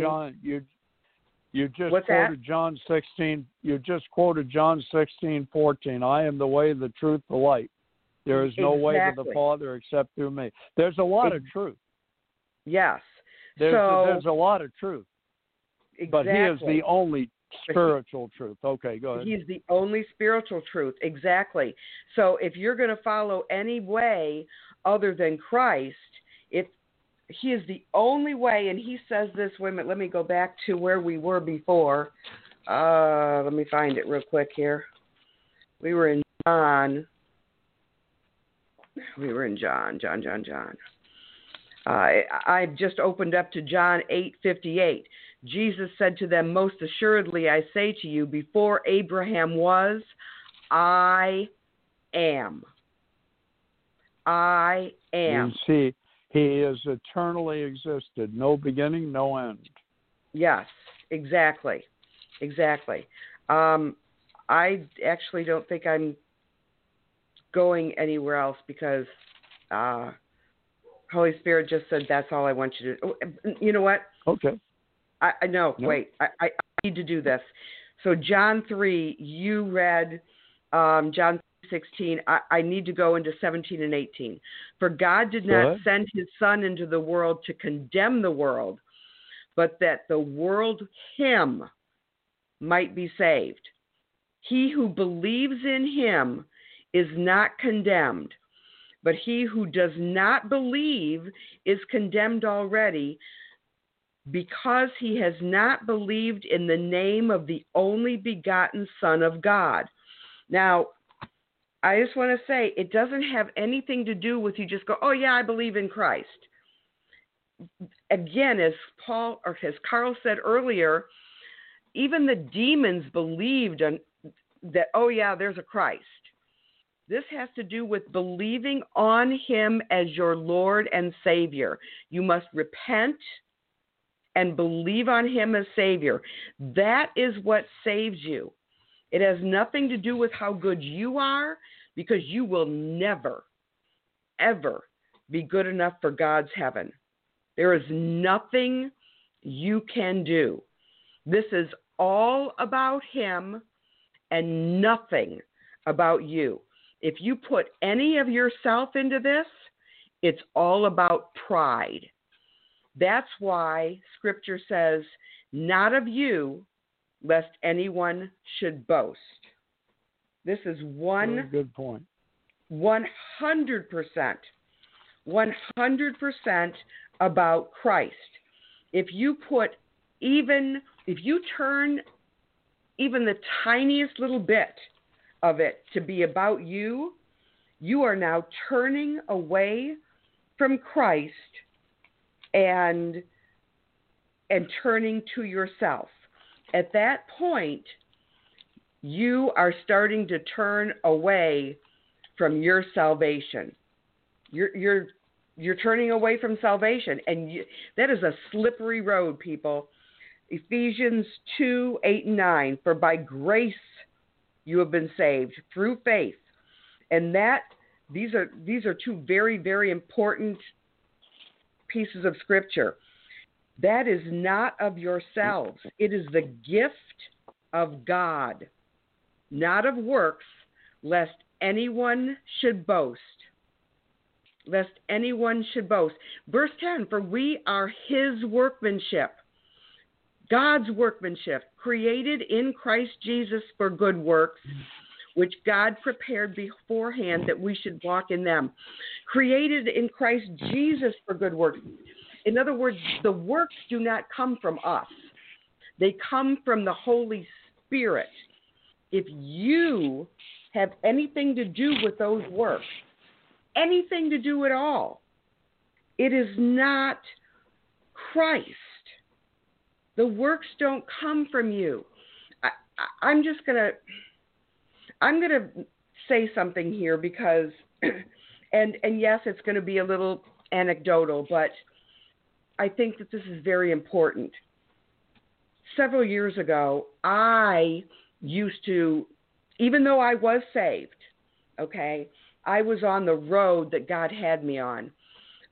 you just What's quoted that? John 16. You just quoted John 16:14. I am the way, the truth, the light. There is no way to the Exactly. Father except through me. There's a lot of truth. Yes. There's a lot of truth. Exactly. But he is the only spiritual truth. Okay, go ahead. He's the only spiritual truth. Exactly. So if you're going to follow any way other than Christ, he is the only way, and he says this. Wait a minute, let me go back to where we were before. Let me find it real quick here. We were in John. John. I've just opened up to John 8:58. Jesus said to them, "Most assuredly I say to you, before Abraham was, I am. I am." You see, he has eternally existed, no beginning, no end. Yes, exactly. I actually don't think I'm going anywhere else because Holy Spirit just said that's all I want you to do. You know what? Okay. I know. Yep. Wait, I need to do this. So John 3, you read John 16. I need to go into 17 and 18. For God did not send his Son into the world to condemn the world, but that the world him might be saved. He who believes in him is not condemned, but he who does not believe is condemned already, because he has not believed in the name of the only begotten Son of God. Now, I just want to say, it doesn't have anything to do with you just go, oh yeah, I believe in Christ. Again, as Carl said earlier, even the demons believed that, oh yeah, there's a Christ. This has to do with believing on him as your Lord and Savior. You must repent and believe on him as Savior. That is what saves you. It has nothing to do with how good you are, because you will never, ever be good enough for God's heaven. There is nothing you can do. This is all about him and nothing about you. If you put any of yourself into this, it's all about pride. That's why Scripture says, not of you, lest anyone should boast. This is Very good point. 100% about Christ. If you turn even the tiniest little bit of it to be about you, you are now turning away from Christ and turning to yourself. At that point, you are starting to turn away from your salvation. You're turning away from salvation, and that is a slippery road, people. Ephesians 2:8-9. For by grace you have been saved through faith, and these are two very, very important pieces of Scripture. That is not of yourselves. It is the gift of God, not of works, lest anyone should boast. Lest anyone should boast. Verse 10, for we are his workmanship, God's workmanship, created in Christ Jesus for good works, which God prepared beforehand that we should walk in them. Created in Christ Jesus for good works. In other words, the works do not come from us. They come from the Holy Spirit. If you have anything to do with those works, anything to do at all, it is not Christ. The works don't come from you. I'm going to say something here because, and yes, it's going to be a little anecdotal, but I think that this is very important. Several years ago, I used to, even though I was saved, okay, I was on the road that God had me on.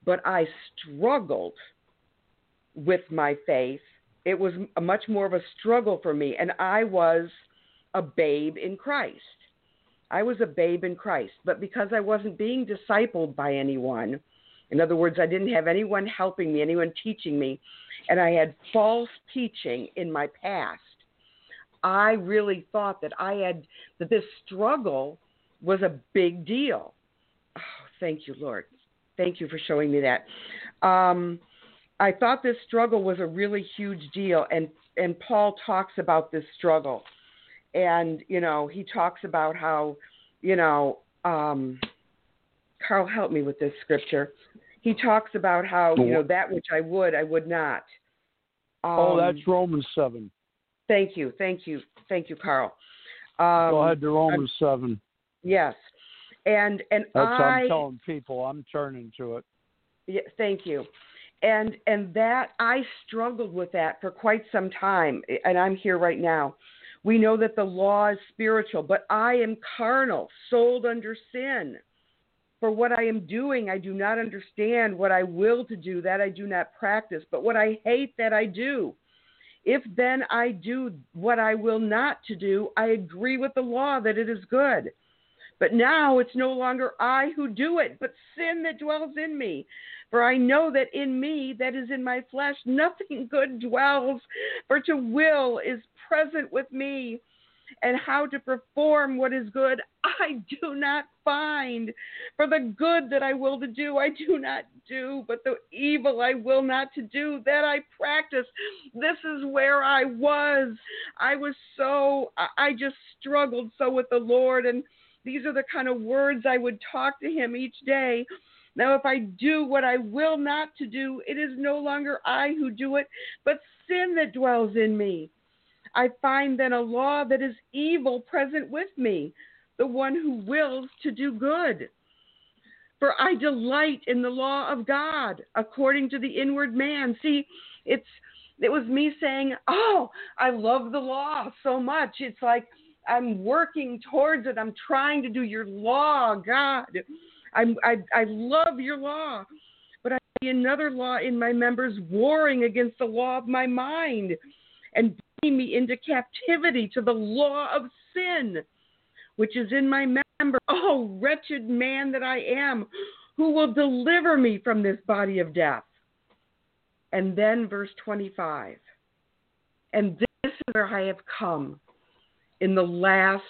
but I struggled with my faith. It was a much more of a struggle for me, and I was a babe in Christ. I was a babe in Christ, but because I wasn't being discipled by anyone, in other words, I didn't have anyone helping me, anyone teaching me, and I had false teaching in my past, I really thought that that this struggle was a big deal. Oh, thank you, Lord. Thank you for showing me that. I thought this struggle was a really huge deal, and Paul talks about this struggle. And, he talks about how, Carl, help me with this scripture. He talks about how, that which I would not. That's Romans 7. Thank you, Carl. Go ahead to Romans 7. Yes. And I'm telling people, I'm turning to it. Yeah, thank you. And that I struggled with that for quite some time, and I'm here right now. We know that the law is spiritual, but I am carnal, sold under sin. For what I am doing, I do not understand. What I will to do, that I do not practice. But what I hate, that I do. If then I do what I will not to do, I agree with the law that it is good. But now it's no longer I who do it, but sin that dwells in me. For I know that in me, that is in my flesh, nothing good dwells. For to will is present with me, and how to perform what is good, I do not find. For the good that I will to do, I do not do, but the evil I will not to do, that I practice. This is where I was. I just struggled so with the Lord, and these are the kind of words I would talk to him each day. Now, if I do what I will not to do, it is no longer I who do it, but sin that dwells in me. I find then a law that is evil present with me, the one who wills to do good. For I delight in the law of God, according to the inward man. See, it was me saying, oh, I love the law so much. It's like I'm working towards it. I'm trying to do your law, God. I love your law. But I see another law in my members warring against the law of my mind and bringing me into captivity to the law of sin, which is in my member. Oh, wretched man that I am, who will deliver me from this body of death? And then verse 25. And this is where I have come in the last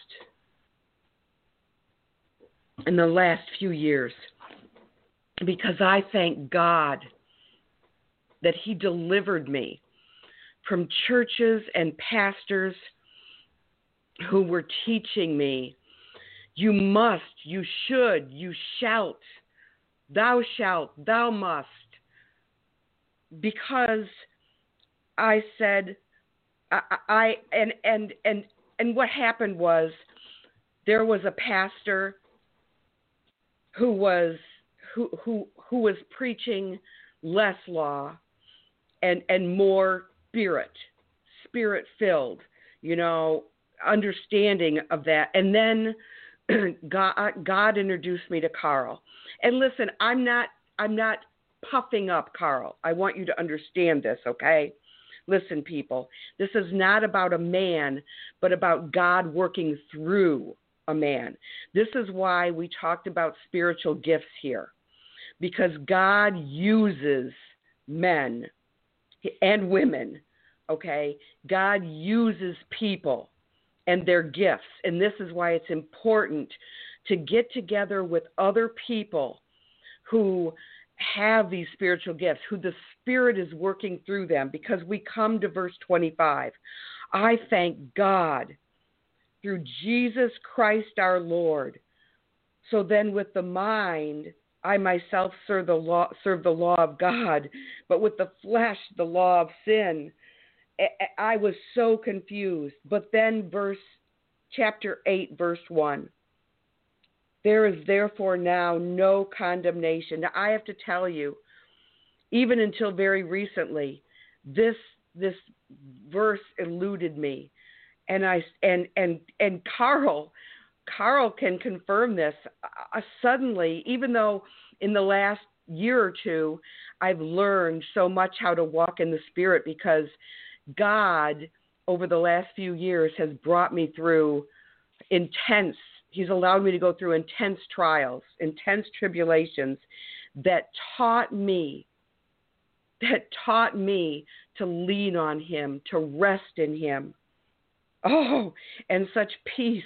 few years, because I thank God that he delivered me from churches and pastors who were teaching me, you must, you should, you shalt, thou shalt, thou must. Because I said, and what happened was, there was a pastor who was preaching less law and more spirit filled, understanding of that. And then God introduced me to Carl. And listen, I'm not puffing up Carl. I want you to understand this, okay? Listen, people, this is not about a man, but about God working through a man. This is why we talked about spiritual gifts here, because God uses men and women, okay? God uses people and their gifts, and this is why it's important to get together with other people who have these spiritual gifts, who the Spirit is working through them, because we come to verse 25. I thank God through Jesus Christ our Lord. So then with the mind, I myself serve the law of God, but with the flesh, the law of sin. I was so confused. But then chapter 8, verse 1. There is therefore now no condemnation. Now I have to tell you, even until very recently, this verse eluded me. And Carl can confirm this. Suddenly, even though in the last year or two, I've learned so much how to walk in the Spirit, because God, over the last few years, has brought me through He's allowed me to go through intense trials, intense tribulations that taught me to lean on Him, to rest in Him. Oh, and such peace.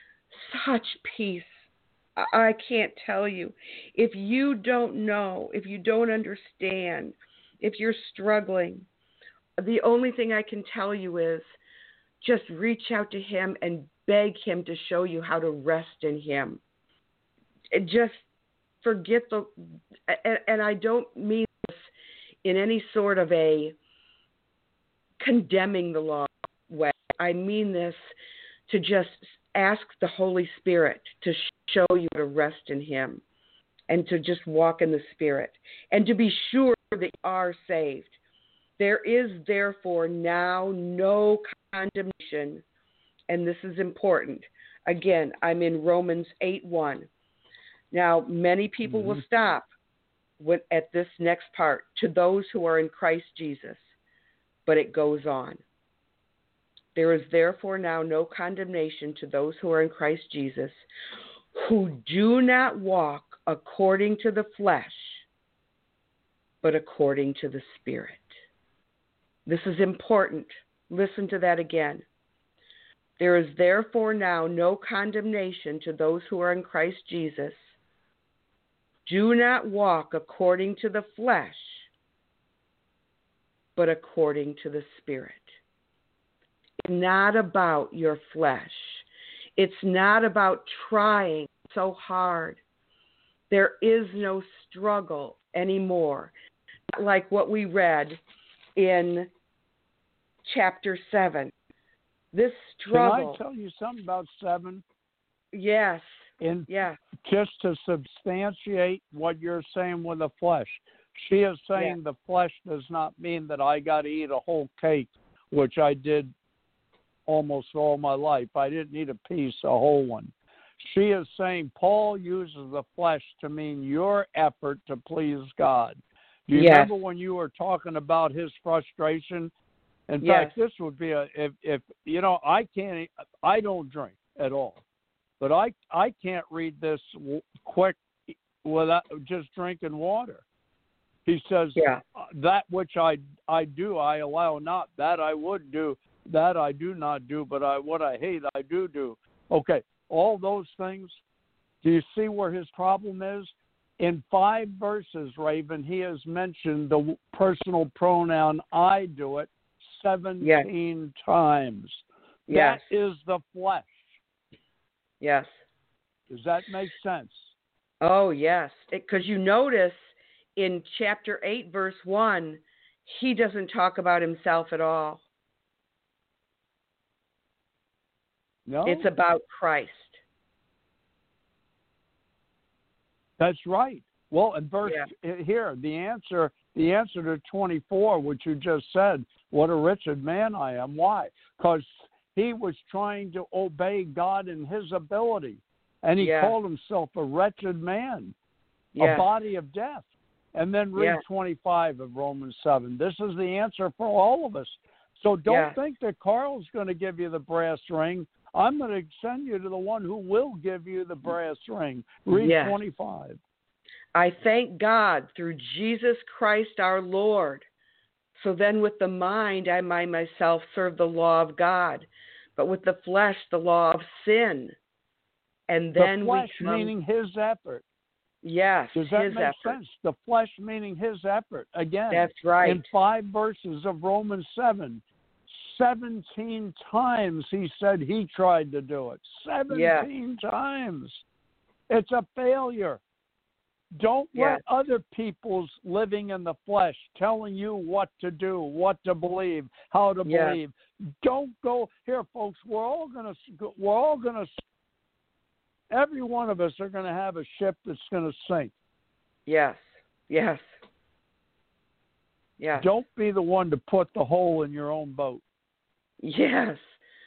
I can't tell you. If you don't know, if you don't understand, if you're struggling, the only thing I can tell you is just reach out to Him and beg Him to show you how to rest in Him. Just forget and I don't mean this in any sort of a condemning the law way. I mean this to just ask the Holy Spirit to show you how to rest in Him and to just walk in the Spirit and to be sure that you are saved. There is therefore now no condemnation, and this is important. Again, I'm in Romans 8:1. Now, many people will stop at this next part, to those who are in Christ Jesus, but it goes on. There is therefore now no condemnation to those who are in Christ Jesus, who do not walk according to the flesh, but according to the Spirit. This is important. Listen to that again. There is therefore now no condemnation to those who are in Christ Jesus. Do not walk according to the flesh, but according to the Spirit. It's not about your flesh. It's not about trying so hard. There is no struggle anymore. Like what we read in chapter 7. This struggle. Can I tell you something about 7? Yes. Yes. Just to substantiate what you're saying with the flesh. She is saying the flesh does not mean that I got to eat a whole cake, which I did almost all my life. I didn't eat a piece, a whole one. She is saying Paul uses the flesh to mean your effort to please God. Do you remember when you were talking about his frustration? In fact, this would be if you know, I don't drink at all, but I can't read this quick without just drinking water. He says, that which I do, I allow not. That I would do, that I do not do, but what I hate, I do. Okay, all those things. Do you see where his problem is? In 5 verses, Raven, he has mentioned the personal pronoun I do it 17 times. That is the flesh. Yes. Does that make sense? Oh, yes. Because you notice in chapter 8, verse 1, he doesn't talk about himself at all. No. It's about Christ. That's right. Well, in verse here, the answer to 24, which you just said, what a wretched man I am. Why? Because he was trying to obey God in his ability, and he called himself a wretched man, a body of death. And then read 25 of Romans 7. This is the answer for all of us. So don't think that Carl's going to give you the brass ring. I'm going to send you to the one who will give you the brass ring. Read 25. I thank God through Jesus Christ our Lord. So then with the mind I might myself serve the law of God, but with the flesh the law of sin. And then the flesh meaning his effort. Yes. Does that make sense? The flesh meaning his effort. Again, that's right. In 5 verses of Romans 7, 17 times he said he tried to do it. 17 times. It's a failure. Don't let other people's living in the flesh telling you what to do, what to believe, how to believe. Don't go here, folks. We're all gonna. Every one of us are going to have a ship that's going to sink. Yes. Don't be the one to put the hole in your own boat. Yes.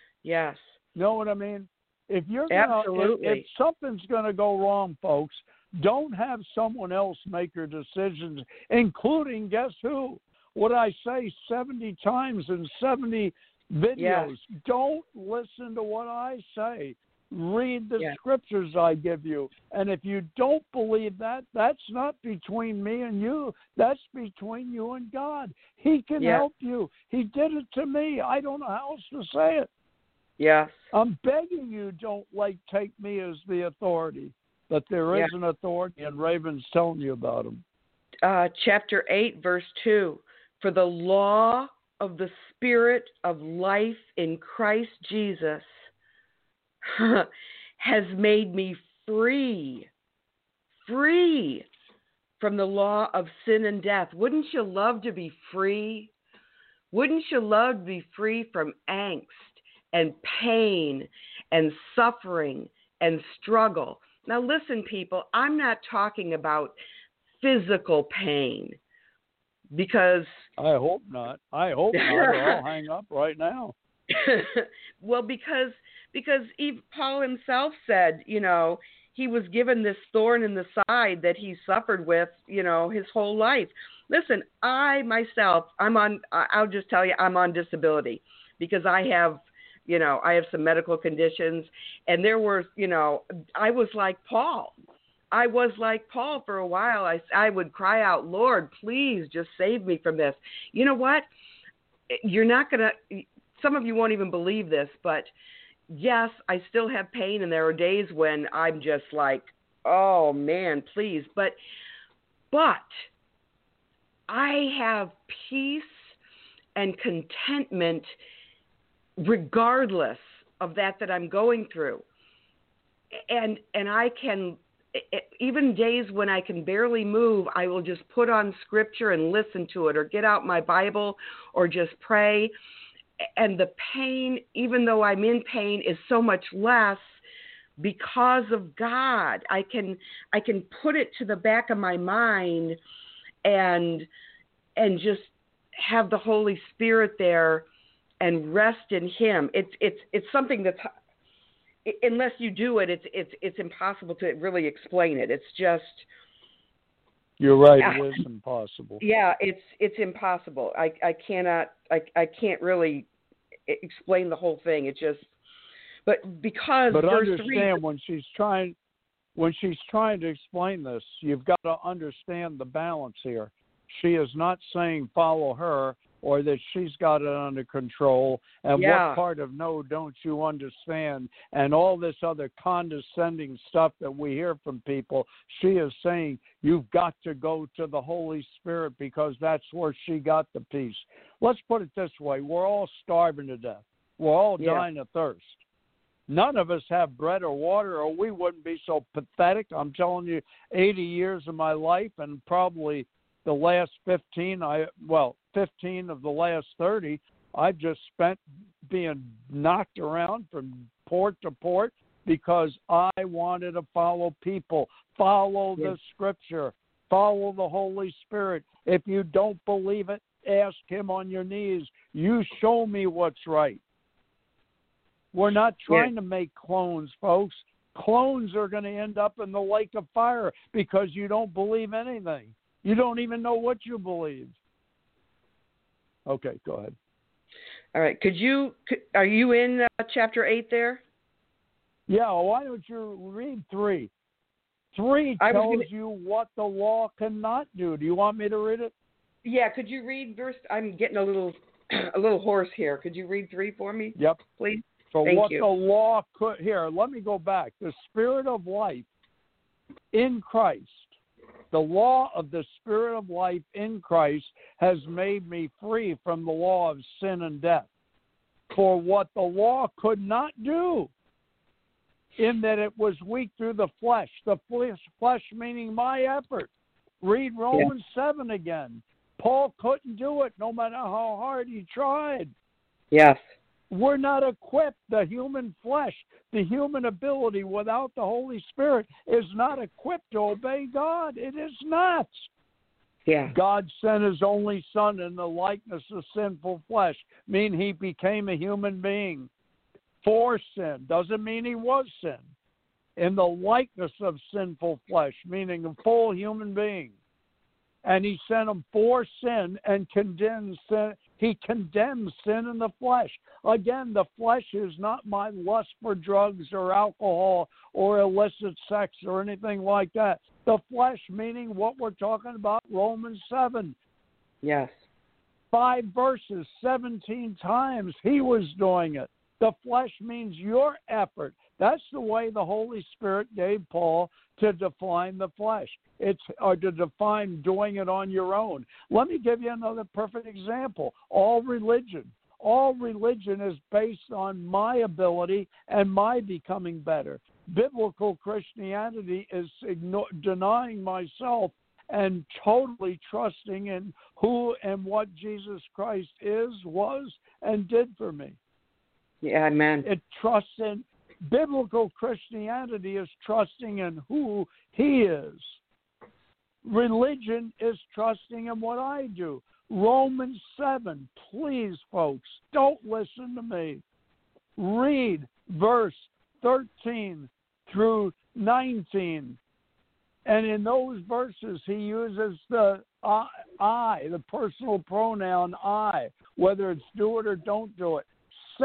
Know what I mean? If you're if something's going to go wrong, folks, Don't have someone else make your decisions, including, guess who? What I say 70 times in 70 videos. Yes. Don't listen to what I say. Read the Yes. scriptures I give you. And if you don't believe that, that's not between me and you. That's between you and God. He can Yes. help you. He did it to me. I don't know how else to say it. Yes. I'm begging you, don't take me as the authority. But there is an authority, and Raven's telling you about him. Chapter 8, verse 2. For the law of the Spirit of life in Christ Jesus has made me free from the law of sin and death. Wouldn't you love to be free? Wouldn't you love to be free from angst and pain and suffering and struggle? Now listen, people, I'm not talking about physical pain, because I hope not. Or I'll hang up right now. well, because Paul himself said, he was given this thorn in the side that he suffered with, his whole life. Listen, I'll just tell you, I'm on disability because I have some medical conditions, and there were, I was like Paul. For a while. I would cry out, Lord, please just save me from this. You know what? You're not going to, some of you won't even believe this, but yes, I still have pain, and there are days when I'm just like, oh man, please. But I have peace and contentment regardless of that I'm going through. And I can, even days when I can barely move, I will just put on scripture and listen to it, or get out my Bible, or just pray. And the pain, even though I'm in pain, is so much less because of God. I can put it to the back of my mind and just have the Holy Spirit there and rest in Him. It's something that's, unless you do it, it's impossible to really explain it. It's just. You're right. It is impossible. Yeah, it's impossible. I can't really explain the whole thing. It just, but because. But verse understand 3, when she's trying to explain this, you've got to understand the balance here. She is not saying follow her, or that she's got it under control, and what part of no don't you understand, and all this other condescending stuff that we hear from people. She is saying you've got to go to the Holy Spirit because that's where she got the peace. Let's put it this way. We're all starving to death. We're all dying of thirst. None of us have bread or water, or we wouldn't be so pathetic. I'm telling you, 80 years of my life, and probably the last 15 of the last 30, I've just spent being knocked around from port to port because I wanted to follow people, follow the Scripture, follow the Holy Spirit. If you don't believe it, ask Him on your knees. You show me what's right. We're not trying to make clones, folks. Clones are going to end up in the lake of fire because you don't believe anything. You don't even know what you believe. Okay, go ahead. All right. Are you in chapter 8 there? Yeah, why don't you read 3? 3 tells you what the law cannot do. Do you want me to read it? Yeah, could you read verse? I'm getting a little hoarse here. Could you read 3 for me? Yep. Please? So Thank what you. the law could, here, let me go back. The Spirit of life in Christ, the law of the Spirit of life in Christ has made me free from the law of sin and death. For what the law could not do, in that it was weak through the flesh meaning my effort. Read Romans 7 again. Paul couldn't do it no matter how hard he tried. Yes. We're not equipped. The human flesh, the human ability without the Holy Spirit is not equipped to obey God. It is not. Yeah. God sent His only Son in the likeness of sinful flesh, meaning He became a human being for sin. Doesn't mean He was sin. in the likeness of sinful flesh, meaning a full human being. And he sent him for sin and condemns sin. He condemns sin in the flesh. Again, the flesh is not my lust for drugs or alcohol or illicit sex or anything like that. The flesh, meaning what we're talking about, Romans 7. Yes. 5 verses, 17 times he was doing it. The flesh means your effort. That's the way the Holy Spirit gave Paul to define the flesh. Or to define doing it on your own. Let me give you another perfect example. All religion is based on my ability and my becoming better. Biblical Christianity is denying myself and totally trusting in who and what Jesus Christ is, was, and did for me. Yeah, amen. It trusts in biblical Christianity is trusting in who he is. Religion is trusting in what I do. Romans 7, please, folks, don't listen to me. Read verse 13 through 19. And in those verses, he uses the I, the personal pronoun I, whether it's do it or don't do it,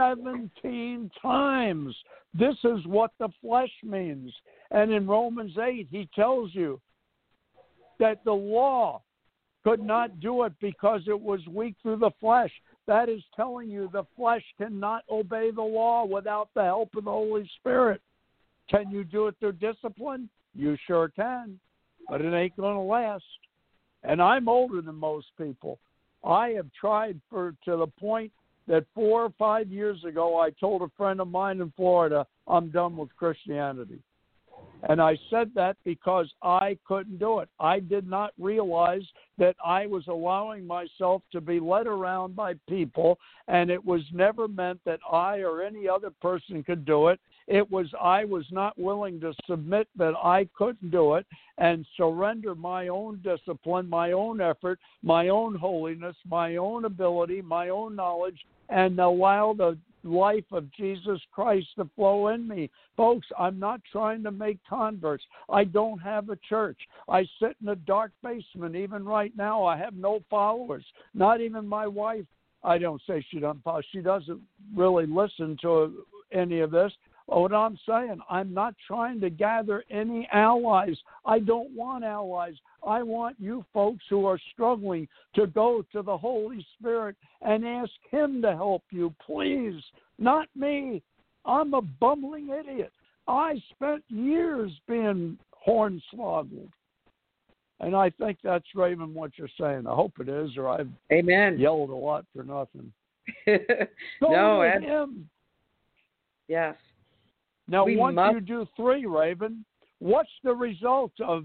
17 times. This is what the flesh means. And in Romans 8, he tells you that the law could not do it because it was weak through the flesh. That is telling you the flesh cannot obey the law without the help of the Holy Spirit. Can you do it through discipline? You sure can, but it ain't going to last. And I'm older than most people. I have tried to the point that 4 or 5 years ago, I told a friend of mine in Florida, I'm done with Christianity. And I said that because I couldn't do it. I did not realize that I was allowing myself to be led around by people, and it was never meant that I or any other person could do it. It was I was not willing to submit that I couldn't do it and surrender my own discipline, my own effort, my own holiness, my own ability, my own knowledge, and allow the life of Jesus Christ to flow in me. Folks, I'm not trying to make converts. I don't have a church. I sit in a dark basement. Even right now, I have no followers. Not even my wife. I don't say she doesn't follow. She doesn't really listen to any of this. What I'm saying, I'm not trying to gather any allies. I don't want allies. I want you folks who are struggling to go to the Holy Spirit and ask him to help you, please, not me. I'm a bumbling idiot. I spent years being hornswoggled. And I think that's, Raven, what you're saying. I hope it is, or I've Amen. yelled a lot for nothing. No, to him. Yes. Now, once you do 3, Raven, what's the result of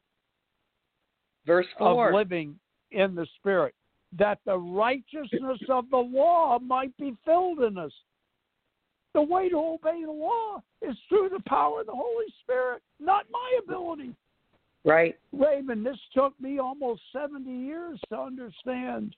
verse 4 of living in the Spirit? That the righteousness of the law might be filled in us. The way to obey the law is through the power of the Holy Spirit, not my ability. Right. Raven, this took me almost 70 years to understand.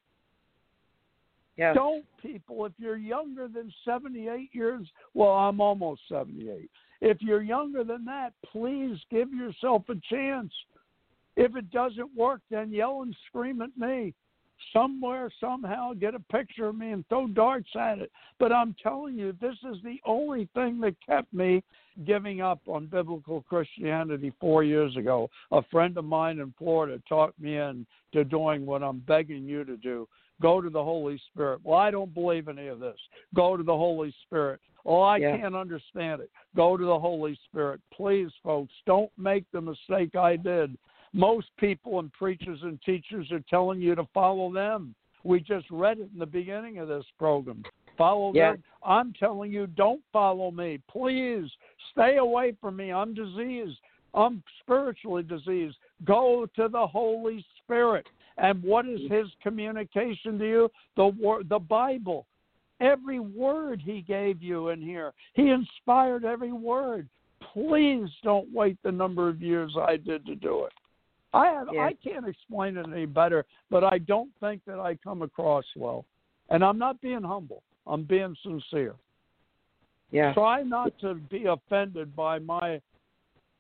Yes. Don't, people, if you're younger than 78 years, well, I'm almost 78. If you're younger than that, please give yourself a chance. If it doesn't work, then yell and scream at me. Somewhere, somehow, get a picture of me and throw darts at it. But I'm telling you, this is the only thing that kept me giving up on biblical Christianity 4 years ago. A friend of mine in Florida talked me into doing what I'm begging you to do. Go to the Holy Spirit. Well, I don't believe any of this. Go to the Holy Spirit. Oh, I can't understand it. Go to the Holy Spirit. Please, folks, don't make the mistake I did. Most people and preachers and teachers are telling you to follow them. We just read it in the beginning of this program. Follow them. I'm telling you, don't follow me. Please stay away from me. I'm diseased. I'm spiritually diseased. Go to the Holy Spirit. And what is his communication to you? The Bible. Every word he gave you in here. He inspired every word. Please don't wait the number of years I did to do it. I can't explain it any better, but I don't think that I come across well. And I'm not being humble. I'm being sincere. Yeah. Try not to be offended by my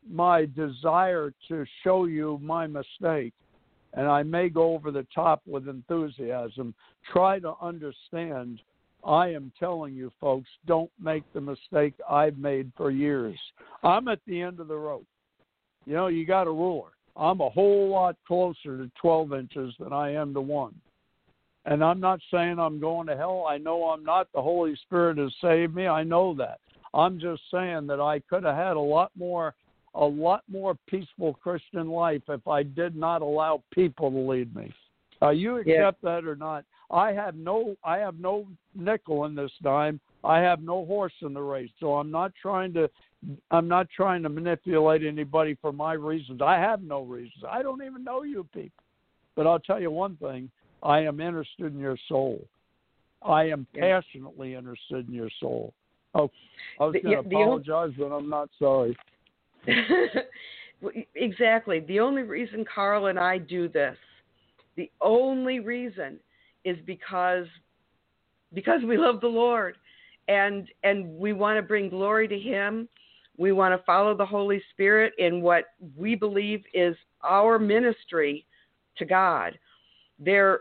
my desire to show you my mistake, and I may go over the top with enthusiasm, try to understand. I am telling you, folks, don't make the mistake I've made for years. I'm at the end of the rope. You know, you got a ruler. I'm a whole lot closer to 12 inches than I am to 1. And I'm not saying I'm going to hell. I know I'm not. The Holy Spirit has saved me. I know that. I'm just saying that I could have had a lot more peaceful Christian life if I did not allow people to lead me. You accept that or not? I have no nickel in this dime. I have no horse in the race. So I'm not trying to manipulate anybody for my reasons. I have no reasons. I don't even know you people. But I'll tell you one thing. I am interested in your soul. I am passionately interested in your soul. Oh, I was going to apologize, but I'm not sorry. Exactly. The only reason Carl and I do this, the only reason is because we love the Lord, and we want to bring glory to Him. We want to follow the Holy Spirit in what we believe is our ministry to God. There's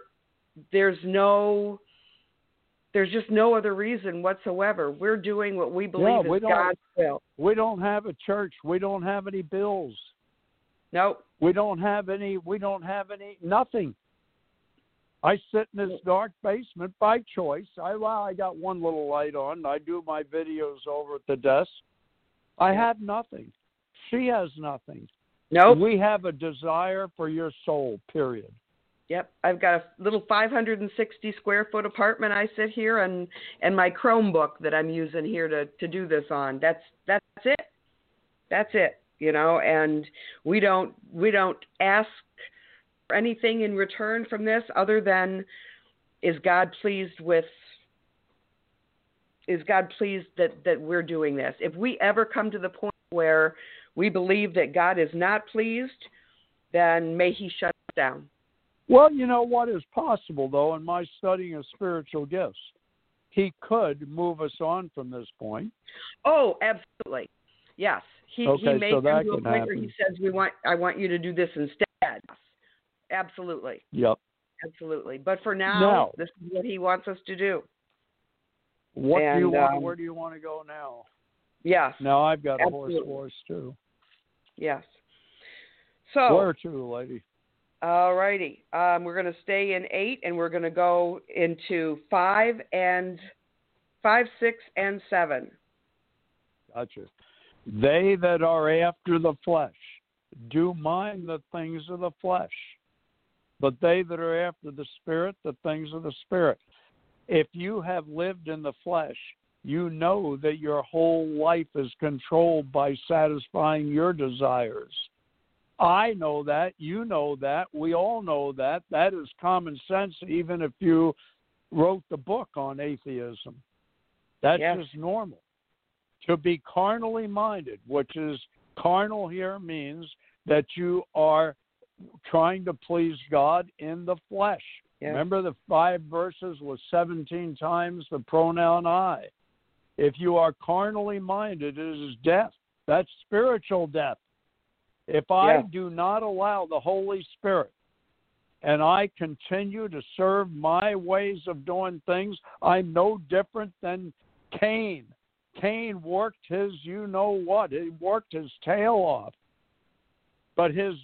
just no other reason whatsoever. We're doing what we believe is God's will. We don't have a church. We don't have any bills. Nope. We don't have any, nothing. I sit in this dark basement by choice. I got one little light on. I do my videos over at the desk. I have nothing. She has nothing. Nope. We have a desire for your soul, period. Yep. I've got a little 560 square foot apartment I sit here and my Chromebook that I'm using here to do this on. That's it. That's it, you know, and we don't ask for anything in return from this other than is God pleased that we're doing this. If we ever come to the point where we believe that God is not pleased, then may He shut us down. Well, you know what is possible, though, in my studying of spiritual gifts. He could move us on from this point. Oh, absolutely. Yes. He may come to a point where He says, I want you to do this instead. Absolutely. Yep. Absolutely. But for now, this is what He wants us to do. Where do you want to go now? Yes. Now I've got a horse too. Yes. So where to, lady? All righty. We're going to stay in 8, and we're going to go into 5, 6, and 7. Gotcha. They that are after the flesh do mind the things of the flesh, but they that are after the Spirit, the things of the Spirit. If you have lived in the flesh, you know that your whole life is controlled by satisfying your desires. I know that. You know that. We all know that. That is common sense, even if you wrote the book on atheism. That's just normal. To be carnally minded, which is carnal here means that you are trying to please God in the flesh. Yes. Remember the 5 verses with 17 times the pronoun I. If you are carnally minded, it is death. That's spiritual death. If I do not allow the Holy Spirit and I continue to serve my ways of doing things, I'm no different than Cain. Cain worked his you-know-what. He worked his tail off. But his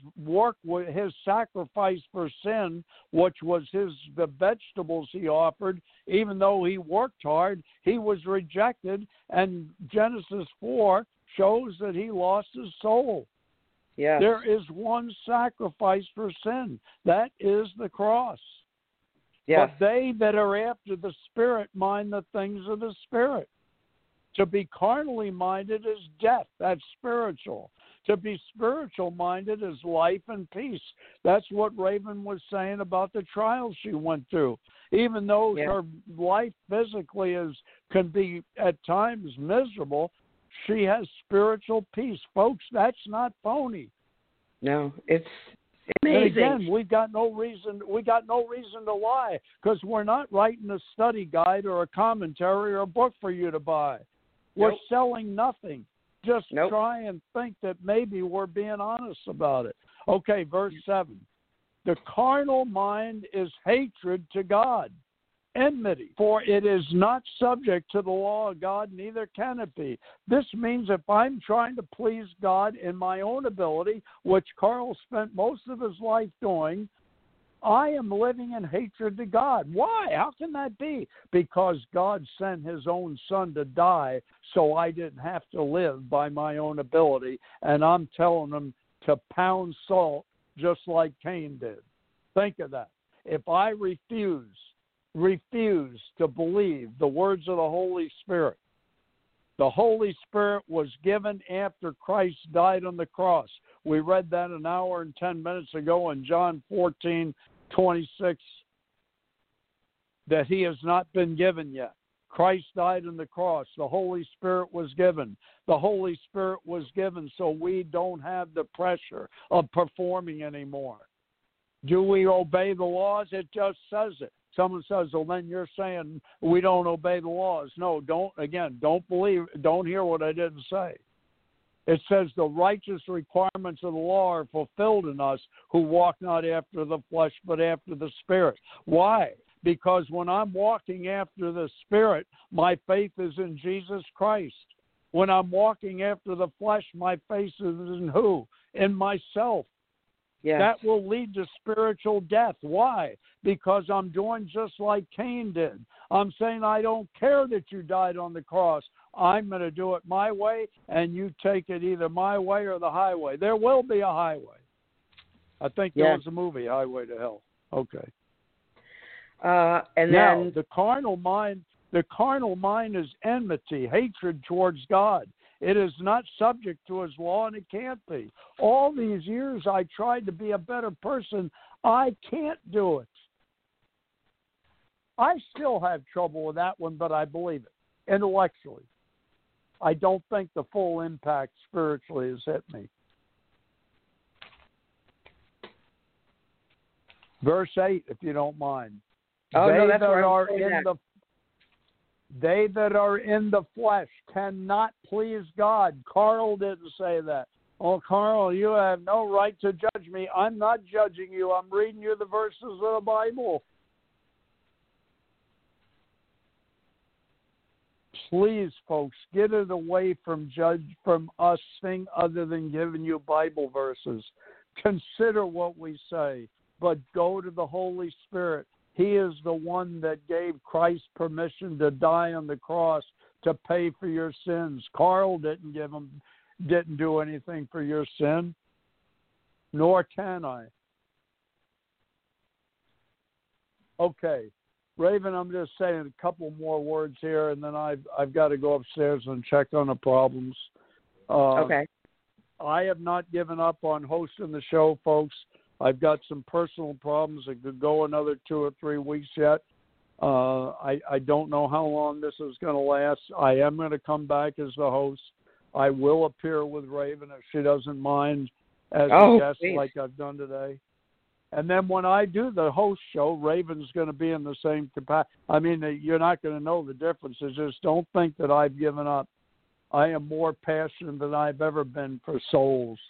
sacrifice for sin, which was the vegetables he offered, even though he worked hard, he was rejected. And Genesis 4 shows that he lost his soul. Yes. There is one sacrifice for sin. That is the cross. Yes. But they that are after the Spirit mind the things of the Spirit. To be carnally minded is death. That's spiritual. To be spiritual minded is life and peace. That's what Raven was saying about the trials she went through. Even though her life physically can be at times miserable, she has spiritual peace. Folks, that's not phony. No, it's amazing. And again, we got no reason to lie, because we're not writing a study guide or a commentary or a book for you to buy. We're selling nothing. Just Nope. try and think that maybe we're being honest about it. Okay, verse 7. The carnal mind is hatred to God, enmity, for it is not subject to the law of God, neither can it be. This means if I'm trying to please God in my own ability, which Carl spent most of his life doing, I am living in hatred to God. Why? How can that be? Because God sent his own son to die so I didn't have to live by my own ability. And I'm telling him to pound salt just like Cain did. Think of that. If I refuse to believe the words of the Holy Spirit, the Holy Spirit was given after Christ died on the cross. We read that an hour and 10 minutes ago in John 14:26, that he has not been given yet. Christ died on the cross. The Holy Spirit was given. The Holy Spirit was given so we don't have the pressure of performing anymore. Do we obey the laws? It just says it. Someone says, well, then you're saying we don't obey the laws. No, don't hear what I didn't say. It says the righteous requirements of the law are fulfilled in us who walk not after the flesh, but after the Spirit. Why? Because when I'm walking after the Spirit, my faith is in Jesus Christ. When I'm walking after the flesh, my faith is in who? In myself. Yes. That will lead to spiritual death. Why? Because I'm doing just like Cain did. I'm saying I don't care that you died on the cross. I'm going to do it my way, and you take it either my way or the highway. There will be a highway. I think there was a movie, Highway to Hell. Okay. And now, then the carnal mind is enmity, hatred towards God. It is not subject to his law, and it can't be. All these years I tried to be a better person. I can't do it. I still have trouble with that one, but I believe it intellectually. I don't think the full impact spiritually has hit me. Verse 8, if you don't mind. that's where They that are in the flesh cannot please God. Carl didn't say that. Oh, Carl, you have no right to judge me. I'm not judging you. I'm reading you the verses of the Bible. Please, folks, get it away from us thing other than giving you Bible verses. Consider what we say, but go to the Holy Spirit. He is the one that gave Christ permission to die on the cross to pay for your sins. Carl didn't do anything for your sin, nor can I. Okay, Raven, I'm just saying a couple more words here, and then I've got to go upstairs and check on the problems. Okay. I have not given up on hosting the show, folks. I've got some personal problems that could go another 2 or 3 weeks yet. I don't know how long this is going to last. I am going to come back as the host. I will appear with Raven if she doesn't mind as a guest like I've done today. And then when I do the host show, Raven's going to be in the same capacity. I mean, you're not going to know the difference. Just don't think that I've given up. I am more passionate than I've ever been for souls.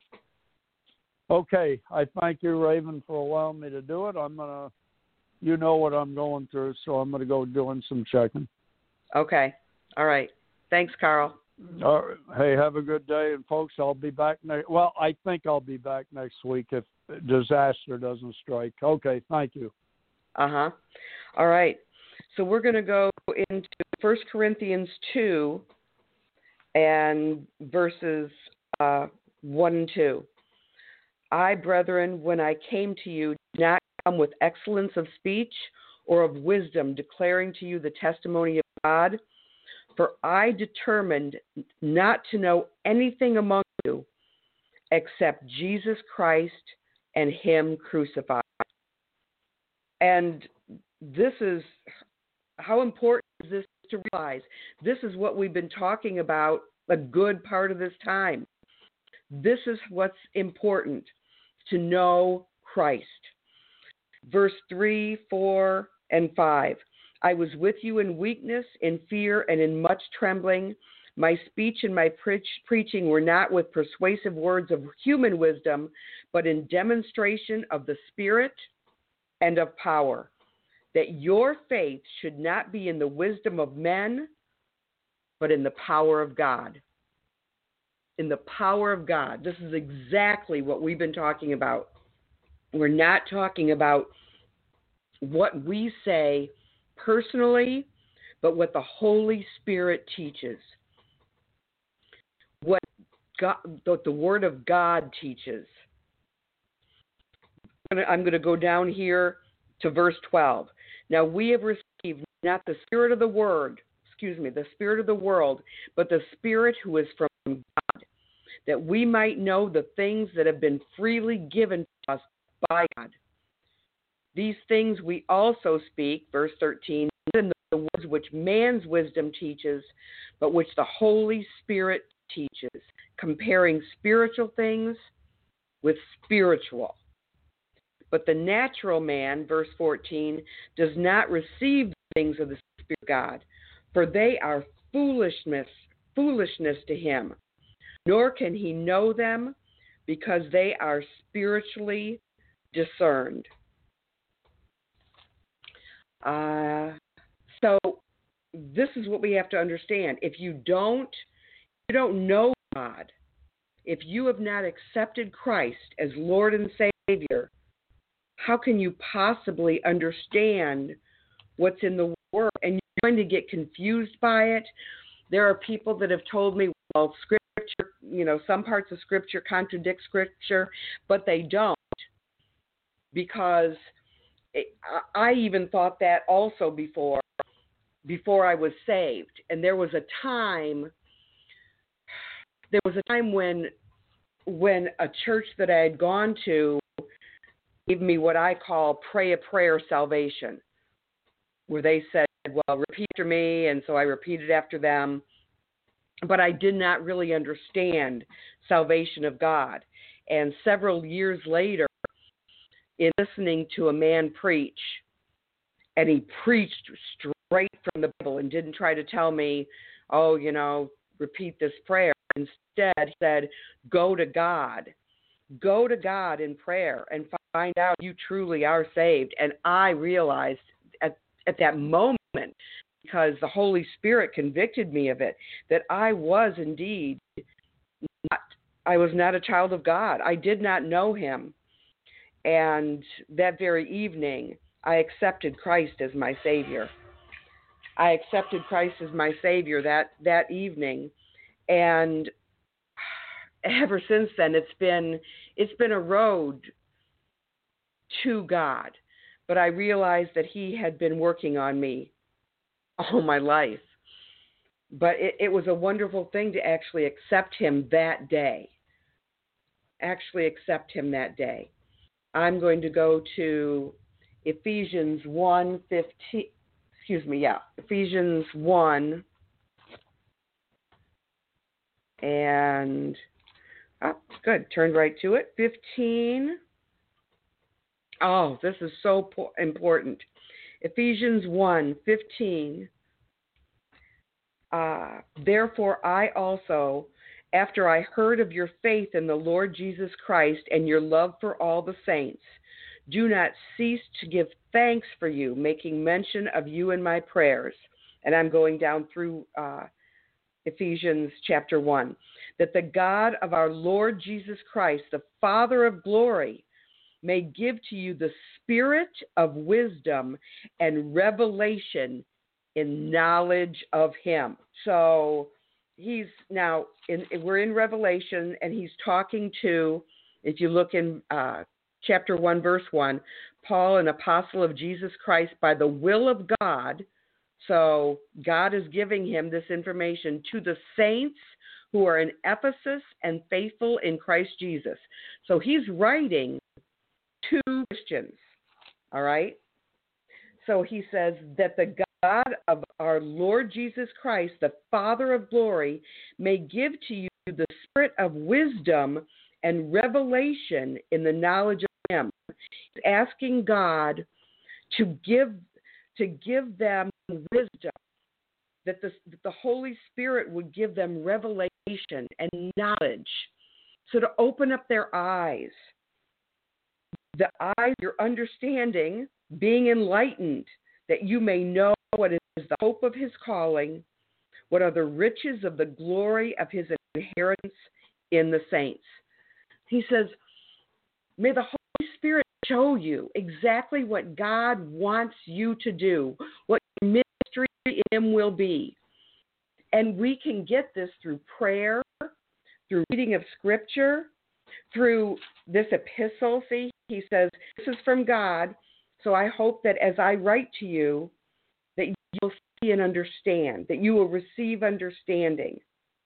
Okay, I thank you, Raven, for allowing me to do it. You know what I'm going through, so I'm going to go doing some checking. Okay, all right. Thanks, Carl. All right. Hey, have a good day, and folks, I'll be back next. Well, I think I'll be back next week if disaster doesn't strike. Okay, thank you. All right. So we're going to go into 1 Corinthians 2 and verses 1 and 2. I, brethren, when I came to you, did not come with excellence of speech or of wisdom, declaring to you the testimony of God. For I determined not to know anything among you except Jesus Christ and Him crucified. And this is, how important is this to realize? This is what we've been talking about a good part of this time. This is what's important, to know Christ. Verse 3, 4, and 5. I was with you in weakness, in fear, and in much trembling. My speech and my preaching were not with persuasive words of human wisdom, but in demonstration of the Spirit and of power, that your faith should not be in the wisdom of men, but in the power of God. In the power of God. This is exactly what we've been talking about. We're not talking about what we say personally, but what the Holy Spirit teaches. What the Word of God teaches. I'm going to go down here to verse 12. Now we have received not the spirit of the spirit of the world, but the Spirit who is from God, that we might know the things that have been freely given to us by God. These things we also speak, verse 13, not in the words which man's wisdom teaches, but which the Holy Spirit teaches, comparing spiritual things with spiritual. But the natural man, verse 14, does not receive the things of the Spirit of God, for they are foolishness to him, nor can he know them, because they are spiritually discerned. So this is what we have to understand. If you don't know God, if you have not accepted Christ as Lord and Savior, how can you possibly understand what's in the Word? And you're going to get confused by it. There are people that have told me, well, Scripture, some parts of Scripture contradict Scripture, but they don't. Because I even thought that also before I was saved. And there was a time when a church that I had gone to gave me what I call pray a prayer salvation, where they said, well, repeat after me, and so I repeated after them. But I did not really understand salvation of God. And several years later, in listening to a man preach, and he preached straight from the Bible and didn't try to tell me, repeat this prayer. Instead, he said, go to God. Go to God in prayer and find out you truly are saved. And I realized at that moment, because the Holy Spirit convicted me of it, that I was indeed I was not a child of God. I did not know him. And that very evening, I accepted Christ as my Savior. I accepted Christ as my Savior that evening. And ever since then, it's been a road to God. But I realized that he had been working on me all my life. But it was a wonderful thing to actually accept him that day. I'm going to go to Ephesians 1:15. Ephesians 1. And, good, turned right to it. 15. Oh, this is so important. Ephesians 1:15. Therefore I also, after I heard of your faith in the Lord Jesus Christ and your love for all the saints, do not cease to give thanks for you, making mention of you in my prayers. And I'm going down through Ephesians chapter 1. That the God of our Lord Jesus Christ, the Father of glory, may give to you the spirit of wisdom and revelation in knowledge of him. So we're in Revelation, and he's talking to, if you look in chapter 1, verse 1, Paul, an apostle of Jesus Christ by the will of God. So God is giving him this information to the saints who are in Ephesus and faithful in Christ Jesus. So he's writing to Christians, all right? So he says that the God of our Lord Jesus Christ, the Father of glory, may give to you the spirit of wisdom and revelation in the knowledge of him. He's asking God to give them wisdom that the Holy Spirit would give them revelation and knowledge. So to open up their eyes, the eyes, your understanding, being enlightened, that you may know what is the hope of his calling, what are the riches of the glory of his inheritance in the saints. He says, may the Holy Spirit show you exactly what God wants you to do, what your ministry in him will be. And we can get this through prayer, through reading of Scripture, through this epistle. See, he says, this is from God, so I hope that as I write to you, that you'll see and understand, that you will receive understanding.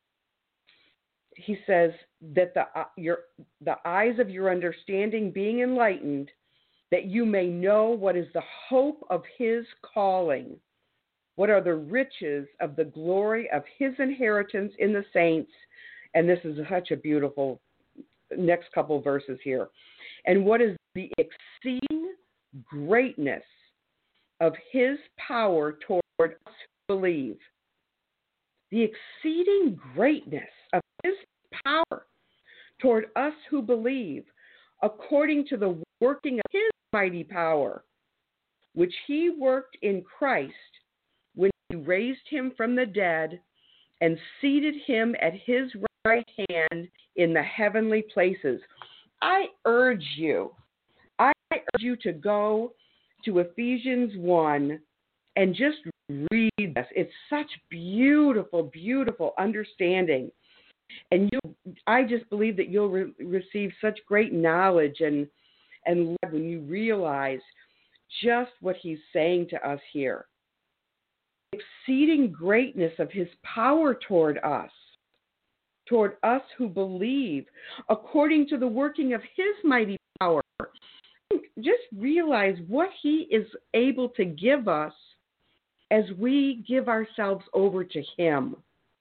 He says that the eyes of your understanding being enlightened, that you may know what is the hope of his calling, what are the riches of the glory of his inheritance in the saints. And this is such a beautiful next couple verses here. And what is the exceeding greatness of his power toward us who believe. The exceeding greatness of his power toward us who believe, according to the working of his mighty power, which he worked in Christ when he raised him from the dead and seated him at his right hand in the heavenly places. I urge you to go to Ephesians 1 and just read this. It's such beautiful, beautiful understanding. And I just believe that you'll receive such great knowledge and love when you realize just what he's saying to us here. Exceeding greatness of his power toward us who believe, according to the working of his mighty power. Just realize what he is able to give us as we give ourselves over to him.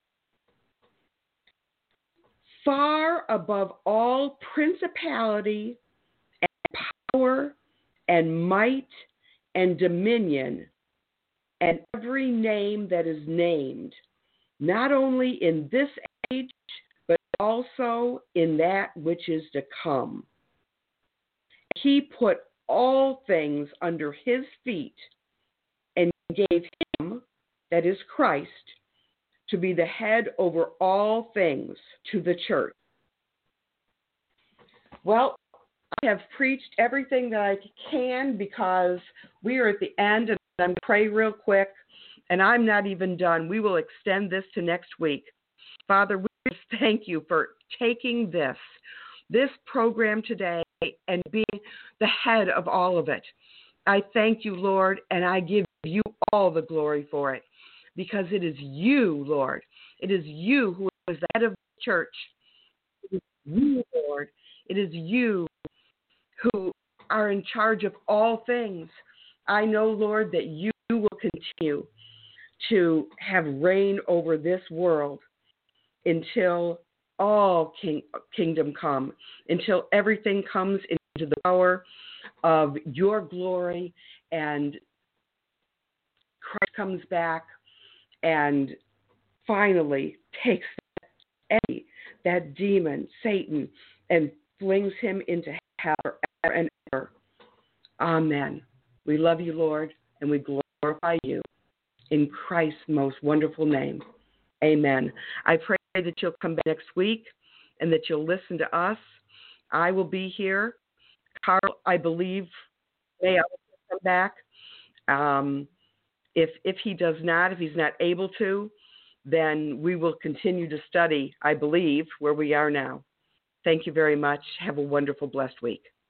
Far above all principality and power and might and dominion and every name that is named, not only in this age, but also in that which is to come. He put all things under his feet and gave him, that is Christ, to be the head over all things to the church. Well, I have preached everything that I can because we are at the end, and I'm going to pray real quick, and I'm not even done. We will extend this to next week. Father, we just thank you for taking this program today and being the head of all of it. I thank you, Lord, and I give you all the glory for it, because it is you, Lord. It is you who is the head of the church. It is you, Lord. It is you who are in charge of all things. I know, Lord, that you will continue to have reign over this world until all kingdom come, until everything comes into the power of your glory and Christ comes back and finally takes that demon, Satan, and flings him into hell forever and ever. Amen. We love you, Lord, and we glorify you in Christ's most wonderful name. Amen. I pray that you'll come back next week and that you'll listen to us. I will be here. Carl, I believe, may also come back. If he does not, if he's not able to, then we will continue to study, I believe, where we are now. Thank you very much. Have a wonderful, blessed week.